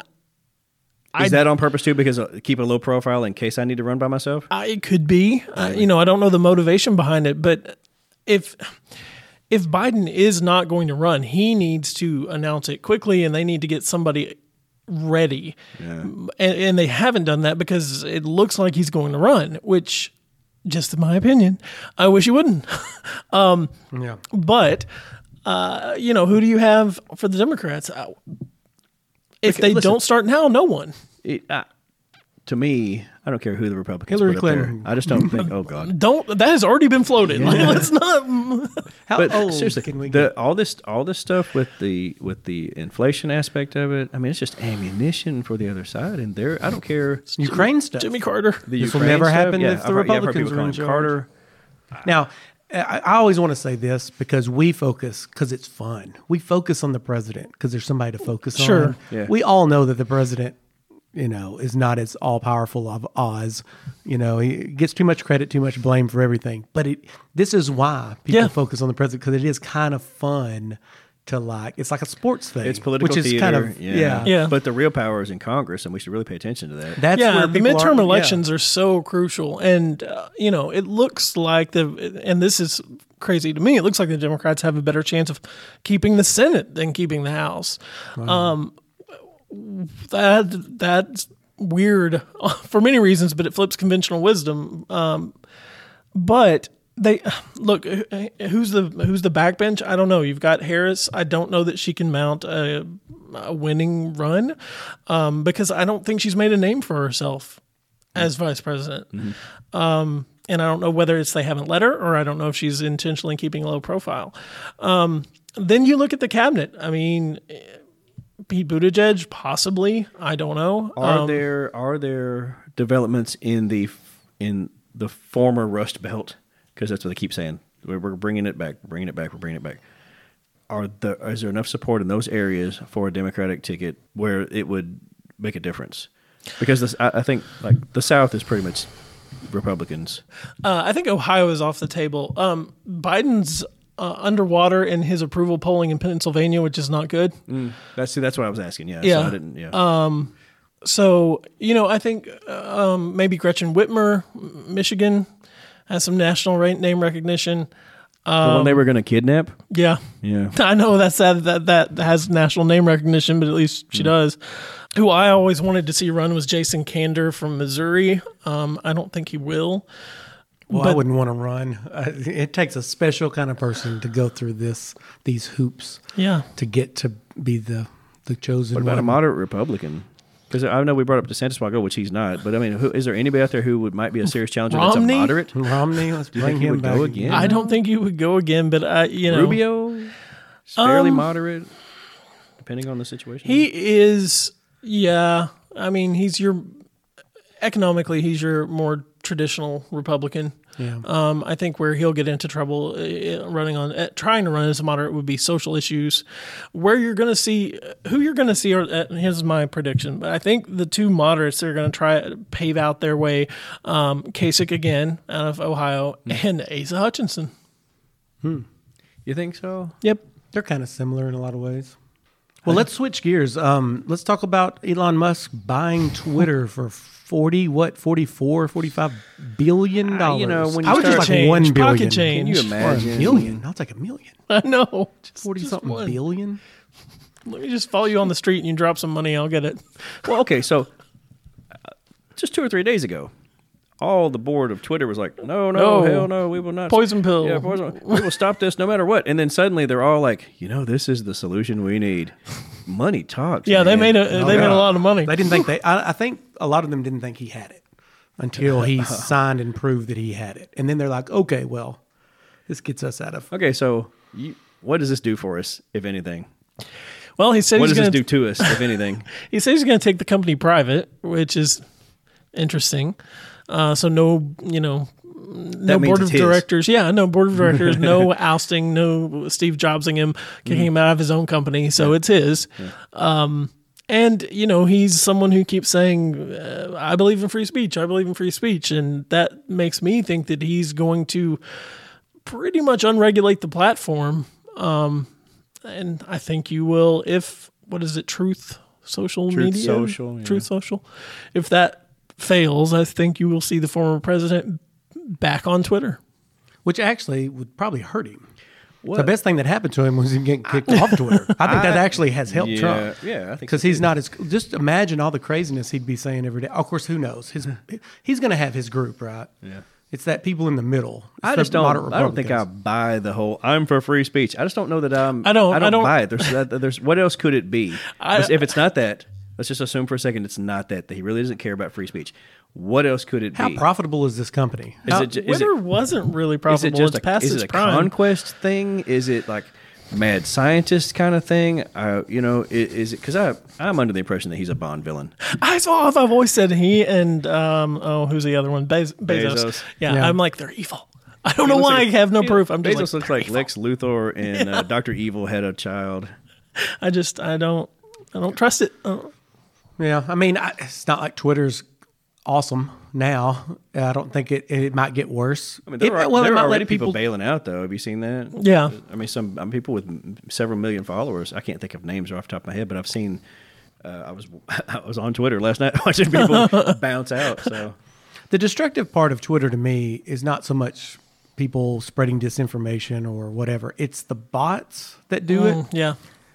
Is that on purpose too? Because uh, keep a low profile in case I need to run by myself. I, it could be. Uh, you know, I don't know the motivation behind it, but if if Biden is not going to run, he needs to announce it quickly, and they need to get somebody ready. And, and they haven't done that because it looks like he's going to run, which, just in my opinion, I wish he wouldn't. um, Yeah. But uh, you know, who do you have for the Democrats? Uh, If Okay, they listen. don't start now, no one. It, uh, to me, I don't care who the Republicans Hillary put up there. Clinton. I just don't think. Oh God. Don't. That has already been floated. Like, let's not. How But old seriously, can we the, get? all this all this stuff with the with the inflation aspect of it, I mean, it's just ammunition for the other side, and they're I don't care. Ukraine stuff. Jimmy Carter. The This will Ukraine never stuff, happen yeah, if the I've heard- yeah, I've heard Republicans people are in calling charge. Carter. Now, I, I always want to say this because we focus because it's fun. We focus on the president because there's somebody to focus Sure. on. Yeah. We all know that the president, you know, is not as all powerful of Oz. You know, he gets too much credit, too much blame for everything. But it, this is why people Yeah. focus on the president because it is kind of fun to like. It's like a sports thing. It's political which is theater, kind of yeah. yeah. Yeah. But the real power is in Congress, and we should really pay attention to that. That's yeah, where the people midterm are- elections yeah. are so crucial, and uh, you know, it looks like the and this is crazy to me. It looks like the Democrats have a better chance of keeping the Senate than keeping the House. Um, that that's weird for many reasons, but it flips conventional wisdom. Um, but they look who's the who's the backbench. I don't know. You've got Harris. I don't know that she can mount a a winning run, um, because I don't think she's made a name for herself as vice president. Mm-hmm. Um, and I don't know whether it's they haven't let her, or I don't know if she's intentionally keeping a low profile. Um, then you look at the cabinet. I mean, Pete Buttigieg, possibly. I don't know. Are um, there are there developments in the in the former Rust Belt? Because that's what they keep saying. We're, we're bringing it back. We're bringing it back. We're bringing it back. Are there is there enough support in those areas for a Democratic ticket where it would make a difference? Because this, I, I think like the South is pretty much Republicans. Uh, I think Ohio is off the table. Um, Biden's uh, underwater in his approval polling in Pennsylvania, which is not good. Mm, that's see, that's what I was asking. Yeah, Yeah. So I didn't. Yeah. Um, so you know, I think uh, um, maybe Gretchen Whitmer, Michigan, has some national ra- name recognition. The one they were going to kidnap? Yeah. Yeah. I know that's sad that that has national name recognition, but at least she mm. does. Who I always wanted to see run was Jason Kander from Missouri. Um, I don't think he will. Well, but, I wouldn't want to run. Uh, it takes a special kind of person to go through this these hoops yeah. to get to be the, the chosen one. What about one. a moderate Republican? Because I know we brought up DeSantis a while ago, which he's not. But I mean, who, is there anybody out there who would might be a serious challenger Romney? that's a moderate? Romney, let's Do you bring think he him would back go again. again? I don't think he would go again, but I, you know, Rubio, is fairly Um, moderate, depending on the situation. he is. Yeah, I mean, he's your economically, he's your more traditional Republican. Yeah. Um, I think where he'll get into trouble uh, running on, uh, trying to run as a moderate would be social issues. Where you're going to see, who you're going to see, are, uh, here's my prediction, but I think the two moderates that are going to try to pave out their way, um, Kasich again out of Ohio, mm. and Asa Hutchinson. Hmm. You think so? Yep. They're kind of similar in a lot of ways. Well, let's switch gears. Um, let's talk about Elon Musk buying Twitter for forty, what, forty-four, forty-five billion dollars. Uh, you know, when you I was start just like change, one pocket billion. change. Can you imagine? Or a million. I'll take a million. I know. Just, Forty just something one. billion. Let me just follow you on the street and you drop some money, I'll get it. Well, okay, so uh, just two or three days ago, all the board of Twitter was like, no, no, No. hell no, we will not. Poison pill. Yeah, poison. We will stop this no matter what. And then suddenly they're all like, you know, this is the solution we need. Money talks. Yeah, they man. made a Oh, they yeah. made a lot of money. They didn't think they, I, I think a lot of them didn't think he had it until he signed and proved that he had it. And then they're like, okay, well, this gets us out of. Okay, so you, what does this do for us, if anything? Well, he said What he's does this going do to to us, if anything? he said he's going to take the company private, which is interesting. Uh, so no, you know, no means board it's of his. directors. Yeah, no board of directors. No ousting. No Steve Jobsing him, kicking Mm-hmm. him out of his own company. So it's his. Yeah. Um, and you know, he's someone who keeps saying, uh, "I believe in free speech. I believe in free speech," and that makes me think that he's going to pretty much unregulate the platform. Um, and I think you will if what is it? Truth Social Truth Media. Social, yeah. Truth Social. If that fails, I think you will see the former president back on Twitter. Which actually would probably hurt him. What? The best thing that happened to him was him getting kicked off Twitter. I think that actually has helped yeah, Trump. Yeah, I think Because so he's too. not as, just imagine all the craziness he'd be saying every day. Of course, who knows? His He's going to have his group, right? Yeah. It's that people in the middle. It's I the just don't. moderate I don't think I Republicans. buy the whole. I'm for free speech. I just don't know that I'm. I don't- I don't, I don't- buy it. There's. that- there's. What else could it be? I- if it's not that, let's just assume for a second it's not that. That he really doesn't care about free speech. What else could it How be? profitable is this company? Is Now, it ju- is Twitter it- wasn't really Is profitable. it just it's a, past is its it a prime. conquest thing? Is it like mad scientist kind of thing? Uh, you know, is, is it because I I'm under the impression that he's a Bond villain. I saw. I've always said he and um oh who's the other one? Bez- Bezos. Bezos. Yeah, Yeah. I'm like they're evil. I don't know He looks why like- I have no he- proof. I'm just Bezos like, looks they're like evil. Lex Luthor and uh, Doctor Evil had a child. I just I don't I don't trust it. Uh, Yeah, I mean, I, it's not like Twitter's awesome now. I don't think it it might get worse. I mean, there it, are, well, there it are might already let people people. bailing out, though. Have you seen that? Yeah. I mean, some um, people with m- several million followers. I can't think of names off the top of my head, but I've seen. Uh, I was I was on Twitter last night watching people bounce out. So The destructive part of Twitter to me is not so much people spreading disinformation or whatever. It's the bots that do it. mm, yeah.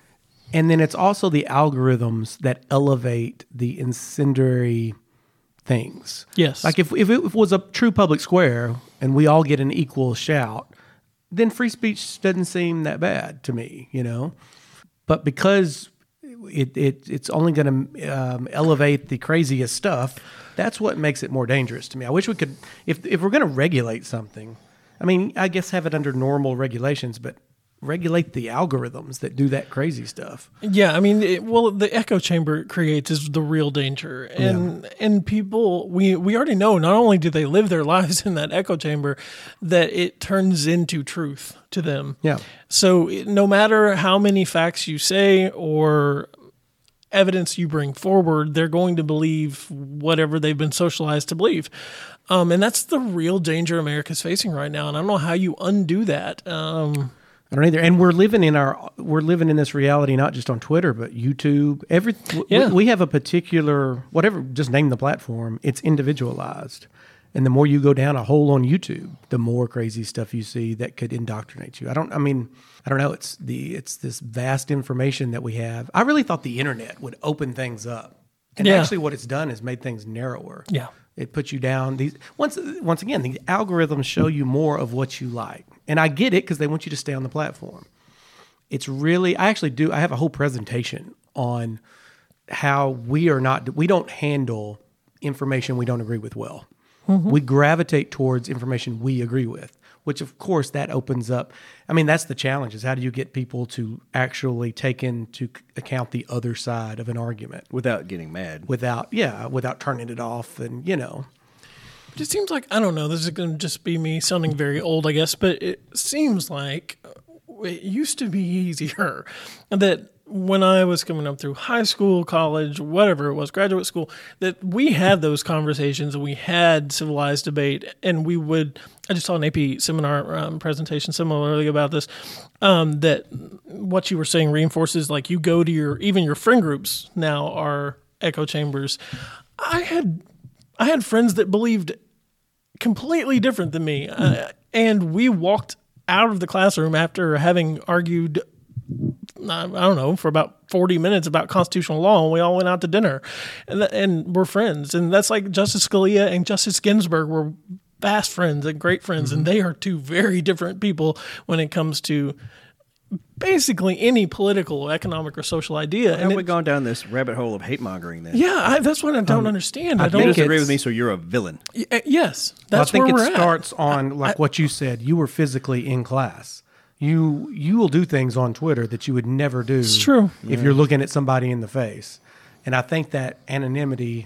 And then it's also the algorithms that elevate the incendiary things. Yes. Like if, if it was a true public square and we all get an equal shout, then free speech doesn't seem that bad to me, you know? But because it, it it's only going to um, elevate the craziest stuff. That's what makes it more dangerous to me. I wish we could, if if we're going to regulate something, I mean, I guess have it under normal regulations, but regulate the algorithms that do that crazy stuff. Yeah, I mean, it, well, the echo chamber it creates is the real danger, and yeah. and people we we already know. Not only do they live their lives in that echo chamber, that it turns into truth to them. Yeah. So it, no matter how many facts you say or evidence you bring forward, they're going to believe whatever they've been socialized to believe. Um, and that's the real danger America's facing right now. And I don't know how you undo that. Um, I don't either. And we're living in our we're living in this reality not just on Twitter but YouTube. Every yeah. we, we have a particular whatever. Just name the platform. It's individualized, and the more you go down a hole on YouTube, the more crazy stuff you see that could indoctrinate you. I don't. I mean, I don't know. It's the it's this vast information that we have. I really thought the internet would open things up, and yeah. actually, what it's done is made things narrower. Yeah. It puts you down. These once once again, the algorithms show you more of what you like, and I get it because they want you to stay on the platform. It's really, I actually do. I have a whole presentation on how we are not. We don't handle information we don't agree with well. Mm-hmm. We gravitate towards information we agree with, which of course that opens up. I mean, that's the challenge: is how do you get people to actually take into account the other side of an argument without getting mad, without yeah, without turning it off, and you know. It just seems like, I don't know, this is going to just be me sounding very old, I guess, but it seems like it used to be easier that when I was coming up through high school, college, whatever it was, graduate school, that we had those conversations and we had civilized debate, and we would, I just saw an A P seminar um, presentation similarly about this, um, that what you were saying reinforces, like you go to your, even your friend groups now are echo chambers. I had I had friends that believed completely different than me, uh, and we walked out of the classroom after having argued, I don't know, for about forty minutes about constitutional law, and we all went out to dinner, and and we're friends. And that's like Justice Scalia and Justice Ginsburg were fast friends and great friends, mm-hmm. and they are two very different people when it comes to basically any political, economic, or social idea. Well, and have we gone down this rabbit hole of hate mongering then? Yeah, I, that's what I don't um, understand. I, I don't you disagree with me, so you're a villain. Y- yes, that's well, I think where it we're starts at. on like I, what you said. You were physically in class. You you will do things on Twitter that you would never do. It's true. If yeah. you're looking at somebody in the face, and I think that anonymity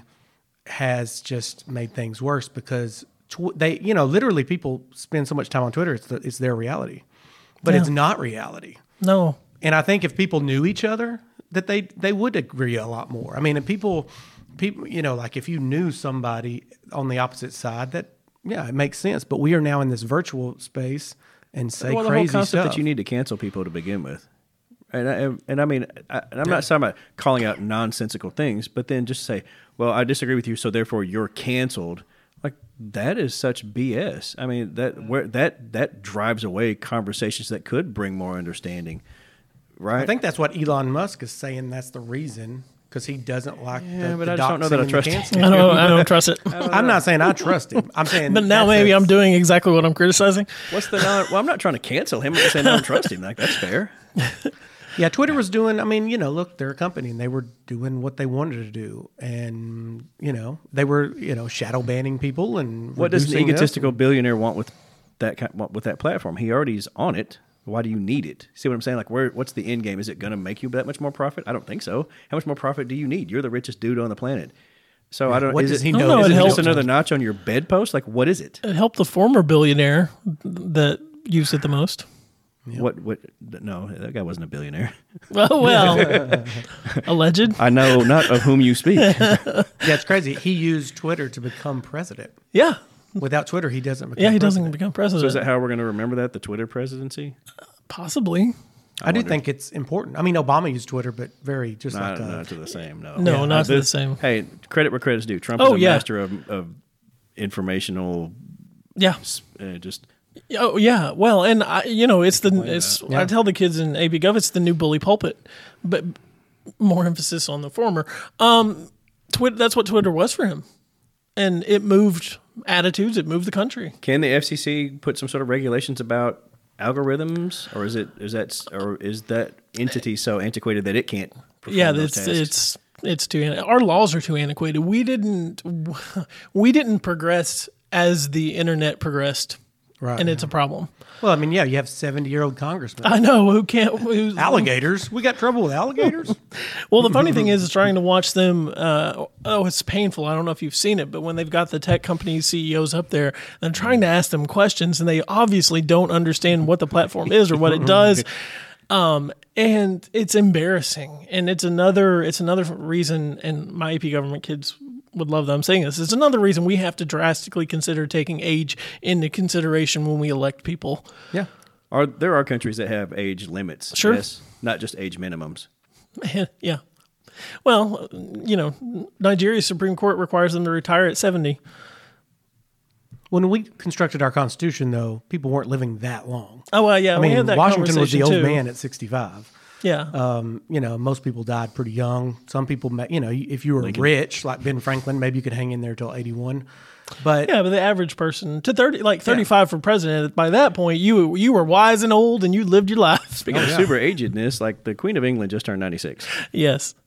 has just made things worse because tw- they, you know, literally people spend so much time on Twitter. It's the, it's their reality, but yeah. it's not reality. No. And I think if people knew each other, that they they would agree a lot more. I mean, and people, people, you know, like if you knew somebody on the opposite side, that yeah, it makes sense. But we are now in this virtual space and say well, the crazy whole concept stuff. that you need to cancel people to begin with. And I, and I mean, I, and I'm not talking about calling out nonsensical things, but then just say, well, I disagree with you, so therefore you're canceled. Like, that is such B S. I mean, that where that that drives away conversations that could bring more understanding, right? I think that's what Elon Musk is saying. That's the reason, because he doesn't like yeah, the, but the I just don't know that I trust him. I don't, I don't trust it. Don't I'm not saying I trust him. I'm saying, but now maybe I'm doing exactly what I'm criticizing. What's the non? Well, I'm not trying to cancel him. I'm just saying I don't trust him. Like, that's fair. Yeah, Twitter was doing, I mean, you know, look, they're a company and they were doing what they wanted to do. And, you know, they were, you know, shadow banning people. And what does an egotistical billionaire want with that with that platform? He already is on it. Why do you need it? See what I'm saying? Like, where? What's the end game? Is it going to make you that much more profit? I don't think so. How much more profit do you need? You're the richest dude on the planet. So yeah, I don't. What is does it, he know? know is it it helps. just another notch on your bedpost? Like, what is it? It helped the former billionaire that used it the most. Yep. What? What? No, that guy wasn't a billionaire. Well, well, alleged. I know not of whom you speak. Yeah, it's crazy. He used Twitter to become president. Yeah. Without Twitter, he doesn't become Yeah, he president. doesn't become president. So is that how we're going to remember that, the Twitter presidency? Possibly. I, I do think it's important. I mean, Obama used Twitter, but very just not, like... Uh, not to the same, no. No, yeah. not uh, to the same. Hey, credit where credit's due. Trump Oh, is a yeah. master of, of informational... Yeah. Uh, just... Oh yeah, well, and I, you know, it's the it's. Yeah. I tell the kids in A P Gov, it's the new bully pulpit, but more emphasis on the former. Um, Twitter. That's what Twitter was for him, and it moved attitudes. It moved the country. Can the F C C put some sort of regulations about algorithms, or is it is that or is that entity so antiquated that it can't? perform Yeah, those it's tasks? it's it's too. Our laws are too antiquated. We didn't we didn't progress as the internet progressed, Right. and it's a problem. Well, I mean, yeah, you have seventy-year-old congressmen. I know who can't. Who's, Alligators. We got trouble with alligators? Well, the funny thing is, is trying to watch them. Uh, oh, it's painful. I don't know if you've seen it, but when they've got the tech company C E Os up there and trying to ask them questions, and they obviously don't understand what the platform is or what it does, um, and it's embarrassing. And it's another, it's another reason. And my A P government kids would love that I'm saying this. It's another reason we have to drastically consider taking age into consideration when we elect people. Yeah. Are there are countries that have age limits? Sure. Yes, not just age minimums. Yeah. Well, you know, Nigeria's Supreme Court requires them to retire at seventy. When we constructed our Constitution, though, people weren't living that long. Oh, well, yeah. I we mean, had that Washington was the old conversation, too. man at sixty-five. Yeah. Um, you know, most people died pretty young. Some people, ma- you know, if you were rich, like Ben Franklin, maybe you could hang in there till eighty-one. But Yeah, but the average person to thirty, like thirty-five for president. By that point, you you were wise and old, and you lived your life. Speaking of super agedness, like the Queen of England just turned ninety-six. Yes.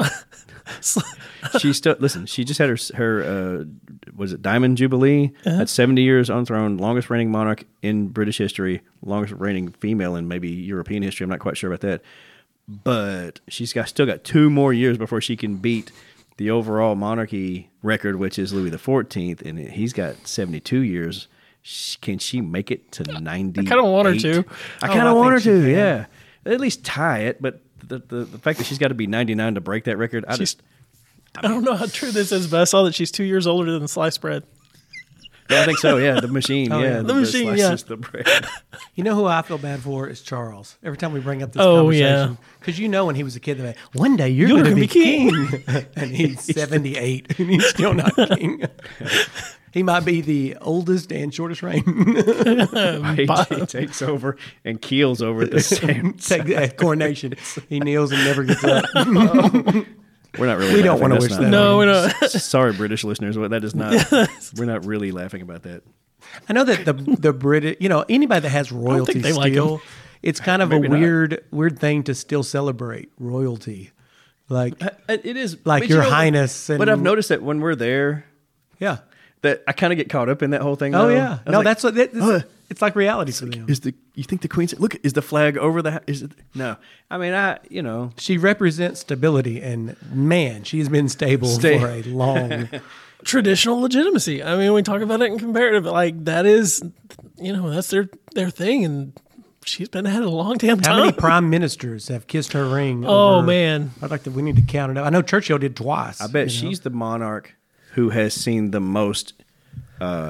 She still listen. She just had her her uh, was it Diamond Jubilee? Uh-huh. At seventy years on throne, longest reigning monarch in British history, longest reigning female in maybe European history. I'm not quite sure about that, but she's got still got two more years before she can beat the overall monarchy record, which is Louis the Fourteenth, and he's got seventy-two years. Sh- Can she make it to ninety? I kind of want her to. I Oh, kind I of want her think she to. can. Yeah, at least tie it, but. The, the the fact that she's got to be ninety-nine to break that record, I She's- just I don't know how true this is, but I saw that she's two years older than sliced bread. yeah, I think so. Yeah, the machine. Oh, yeah, yeah. The machine, yeah. slices the bread. you know who I feel bad for is Charles. Every time we bring up this Oh, yeah. conversation. Because you know when he was a kid, they're like, one day you're, You're going to gonna be be king. and he's seventy-eight and he's still not king. He might be the oldest and shortest reign. he, he takes over and keels over at the same Take that coronation. He kneels and never gets up. We're not really. We don't laughing. wanna That's wish not- that No, we don't. Sorry, British listeners. but That is not. We're not really laughing about that. I know that the the British, you know, anybody that has royalty think they like still, him. it's kind of Maybe a not. weird weird thing to still celebrate royalty. Like, It is Like but Your you know, Highness and- but I've noticed that when we're there, yeah. that I kind of get caught up in that whole thing. Oh, though. yeah. I was No, like, that's what, that, "Ugh." it's, it's like reality for them. Is the you think the Queen's look? Is the flag over the? Is it no? I mean, I you know. She represents stability, and man, she's been stable Stay- for a long. Traditional legitimacy. I mean, we talk about it in comparative. Like that is, you know, that's their their thing, and she's been at it a long damn How time. many prime ministers have kissed her ring? Oh, over- man. I'd like to. We need to count it up. I know Churchill did twice. I bet you know? she's the monarch who has seen the most uh,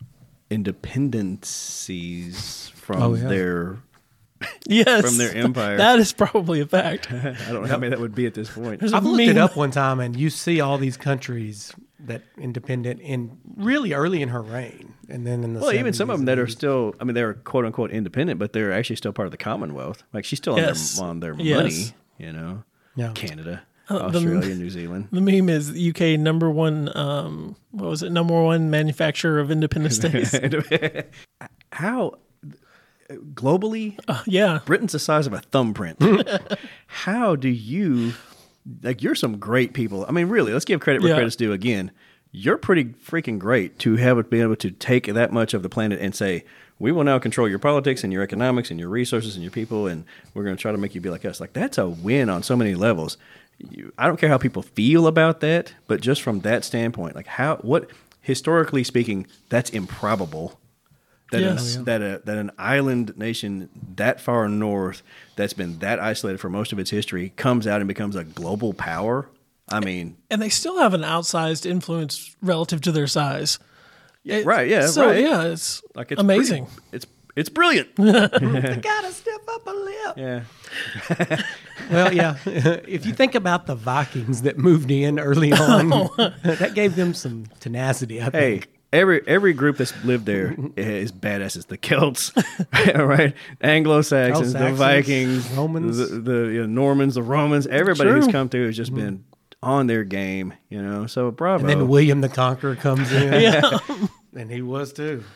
independencies from Oh, yeah. their. yes, from their empire. That is probably a fact. I don't know how many that would be at this point. There's a I've looked it meme. up one time, and you see all these countries that independent in really early in her reign, and then in the Well, even some of them seventies that are and still, I mean, they're quote unquote independent, but they're actually still part of the Commonwealth. Like she's still Yes. on their, on their Yes. money, you know, Yeah. Canada, Uh, the- Australia, New Zealand. The meme is U K number one. Um, what was it? Number one manufacturer of Independence Days. How globally, Uh, yeah, Britain's the size of a thumbprint. How do you, like, you're some great people. I mean, really, let's give credit where Yeah. credit's due again. You're pretty freaking great to have been able to take that much of the planet and say, we will now control your politics and your economics and your resources and your people, and we're going to try to make you be like us. Like, that's a win on so many levels. You, I don't care how people feel about that, but just from that standpoint, like how, what, historically speaking, that's improbable. That, Yes. a, that, a, that an island nation that far north that's been that isolated for most of its history comes out and becomes a global power. I mean, and they still have an outsized influence relative to their size. It- right, yeah, So right. yeah, it's like it's amazing. pretty- it's it's brilliant. They gotta step up a lip. Yeah, Well, yeah. If you think about the Vikings that moved in early on, that gave them some tenacity. I hey, think. every every group that's lived there is badasses. The Celts, right? Anglo-Saxons, the Saxons, Vikings, Romans. the, the you know, Normans, the Romans. Everybody who's True. come through has just been on their game. You know, so bravo. And then William the Conqueror comes in, Yeah. and he was too.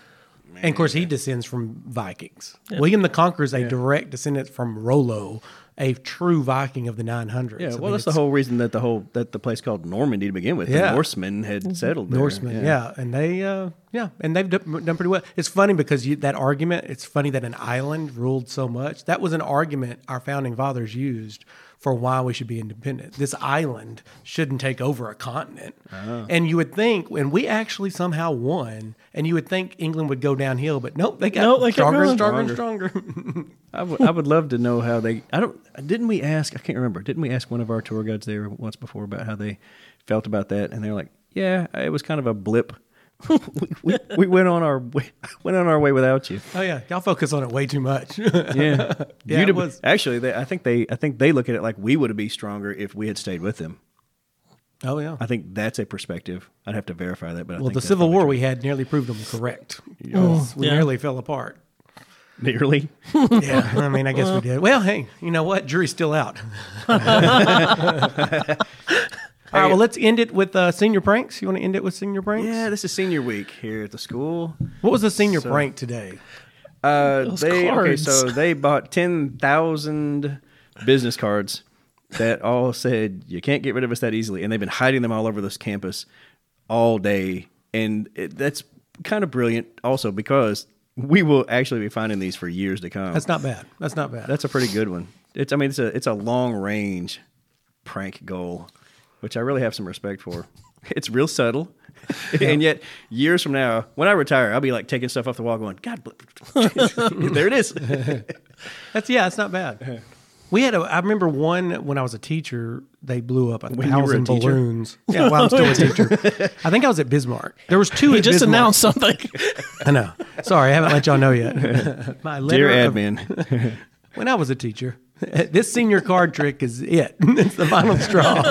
And of course, he descends from Vikings. Yep. William the Conqueror is a yeah. direct descendant from Rollo, a true Viking of the nine hundreds. Yeah, well, I mean, that's the whole reason that the whole that the place called Normandy to begin with. Yeah. The Norsemen had settled there. Norsemen, yeah. yeah, and they, uh, yeah, and they've done, done pretty well. It's funny because you, that argument. It's funny that an island ruled so much. That was an argument our founding fathers used for why we should be independent. This island shouldn't take over a continent. Oh. And you would think, and we actually somehow won, and you would think England would go downhill, but nope, they got nope, they stronger and stronger and stronger. I, w- I would love to know how they, I don't, didn't we ask, I can't remember, didn't we ask one of our tour guides there once before about how they felt about that? And they were like, yeah, it was kind of a blip. we, we, we went on our way, went on our way without you. Oh yeah, y'all focus on it way too much. yeah, yeah. It was. Actually, they, I think they, I think they look at it like we would be stronger if we had stayed with them. Oh yeah, I think that's a perspective. I'd have to verify that, but I well, think the Civil War true. we had nearly proved them correct. Oh, we yeah. nearly fell apart. Nearly. Yeah, I mean, I guess we did. Well, hey, you know what? Jury's still out. All right, well, let's end it with uh, senior pranks. You want to end it with senior pranks? Yeah, this is senior week here at the school. What was the senior so, prank today? Uh, Those they cards. okay, so they bought ten thousand business cards that all said you can't get rid of us that easily, and they've been hiding them all over this campus all day, and it, that's kind of brilliant. Also, because we will actually be finding these for years to come. That's not bad. That's not bad. That's a pretty good one. It's I mean it's a it's a long range prank goal, which I really have some respect for. It's real subtle. And yet, years from now, when I retire, I'll be like taking stuff off the wall going, God, there it is. That's, yeah, it's not bad. We had a, I remember one when I was a teacher, they blew up a When you were a thousand teacher? balloons. Yeah, well, I'm still a teacher. I think I was at Bismarck. There was two He at just Bismarck. announced something. I know. Sorry, I haven't let y'all know yet. My Dear letter of- admin. when I was a teacher, this senior card trick is it. It's the final straw.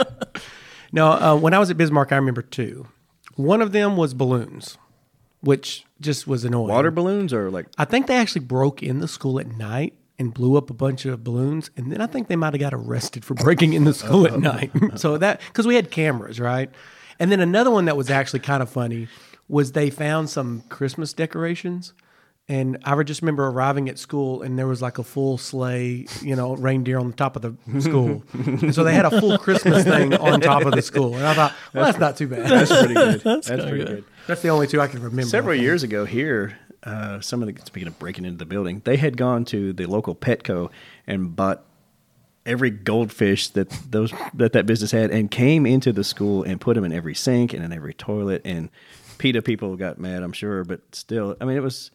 No, uh, when I was at Bismarck, I remember two. One of them was balloons, which just was annoying. Water balloons or like I think they actually broke in the school at night and blew up a bunch of balloons, and then I think they might have got arrested for breaking in the school at night. So that, because we had cameras, right? And then another one that was actually kind of funny was they found some Christmas decorations. And I just remember arriving at school, and there was like a full sleigh, you know, reindeer on the top of the school. And so they had a full Christmas thing on top of the school. And I thought, well, that's not too bad. that's pretty good. That's That's, kinda pretty good. good. That's the only two I can remember. Several years ago here, uh, some of the speaking of breaking into the building, they had gone to the local Petco and bought every goldfish that those that that business had, and came into the school and put them in every sink and in every toilet. And PETA people got mad, I'm sure, but still, I mean, it was.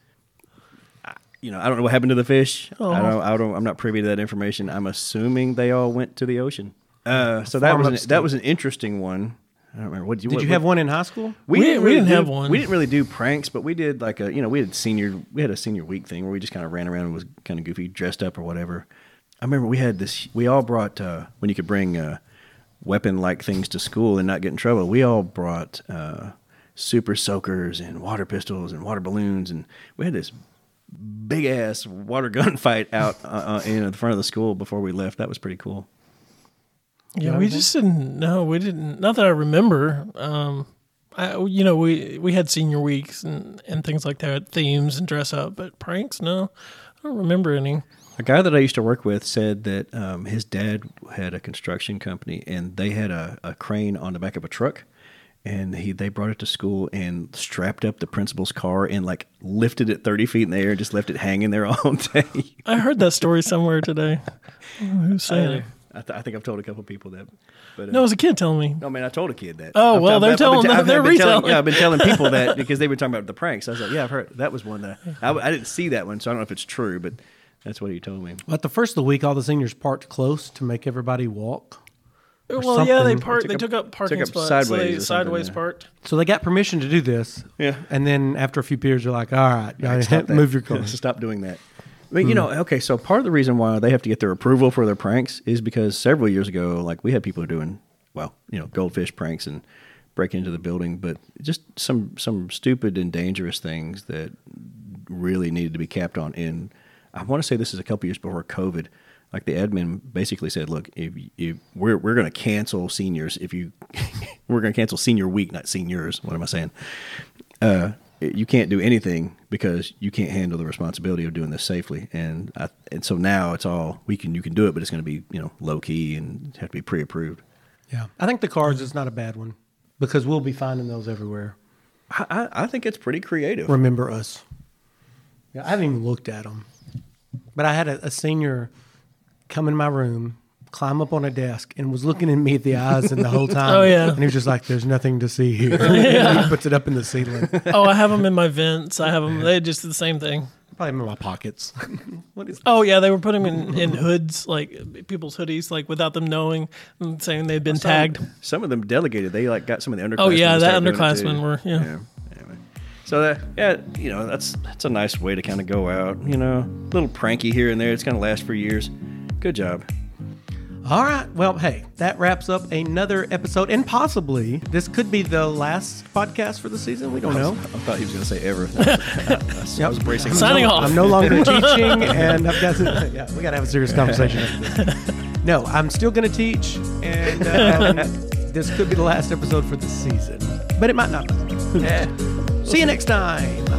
You know, I don't know what happened to the fish. Oh. I don't. I don't. I'm not privy to that information. I'm assuming they all went to the ocean. Uh, so that was an, that was an interesting one. I don't remember. What did you? Did what, you have what, one in high school? We didn't- we didn't do, have one. We didn't really do pranks, but we did like a. You know, we had senior. We had a senior week thing where we just kind of ran around and was kind of goofy, dressed up or whatever. I remember we had this. We all brought uh, when you could bring uh, weapon-like things to school and not get in trouble. We all brought uh, super soakers and water pistols and water balloons, and we had this big ass water gun fight out uh, uh, in the front of the school before we left. That was pretty cool. Yeah, we just didn't. No, we didn't. Not that I remember. Um, I, you know, we we had senior weeks and, and things like that, themes and dress up, but pranks, no, I don't remember any. A guy that I used to work with said that um, his dad had a construction company, and they had a, a crane on the back of a truck, and he they brought it to school and strapped up the principal's car and like lifted it thirty feet in the air and just left it hanging there all day. I heard that story somewhere today. I don't know who's saying it? I, th- I think I've told a couple people that. But, uh, No, it was a kid telling me. No, man, I told a kid that. Oh, I've- well, I've- they're I've been telling- t- I've- they're I've been telling- retelling. Yeah, I've been telling people that because they were talking about the pranks. I was like, yeah, I've heard. That was one that I, I didn't see that one, so I don't know if it's true, but that's what he told me. Well, at the first of the week, all the seniors parked close to make everybody walk. Well, yeah, they something. parked. Took They up- took up parking took up spots. sideways so or they something, sideways yeah. parked. So they got permission to do this. Yeah. And then after a few periods, they're like, all right, y'all Stop that. move your car. Stop doing that. I mean, you know, okay, so part of the reason why they have to get their approval for their pranks is because several years ago, like we had people doing, well, you know, goldfish pranks and break into the building, but just some some stupid and dangerous things that really needed to be capped on. And I want to say this is a couple years before COVID. Like the admin basically said, look, if you, we're we're going to cancel seniors if you we're going to cancel senior week, not seniors. What am I saying? Uh, you can't do anything because you can't handle the responsibility of doing this safely. And I, and so now it's all we can. You can do it, but it's going to be you know low key and have to be pre-approved. Yeah, I think the cards is not a bad one because we'll be finding those everywhere. I, I, I think it's pretty creative. Remember us. Yeah, I haven't even looked at them, but I had a, a senior come in my room, climb up on a desk, and was looking at me at the eyes and the whole time. Oh, yeah. And he was just like, there's nothing to see here. Yeah. He puts it up in the ceiling. Oh, I have them in my vents. I have them. They just the same thing. Probably in my pockets. What is? Oh, yeah. They were putting them in, in hoods, like people's hoodies, like without them knowing, and saying they'd been some, tagged. Some of them delegated. They like got some of the underclassmen. Oh, yeah. to That start doing it, underclassmen too. were, yeah. yeah. Anyway. So, that, yeah, you know, that's that's a nice way to kind of go out. You know, a little pranky here and there. It's going to last for years. Good job. All right. Well, hey, that wraps up another episode. And possibly this could be the last podcast for the season. We don't know. I thought he was going to say ever. I, I, I was bracing. Signing no, off. I'm no longer teaching, and I've got to, yeah, we got to have a serious conversation after this. No, I'm still going to teach, and um, this could be the last episode for the season. But it might not be. Yeah. See you next time.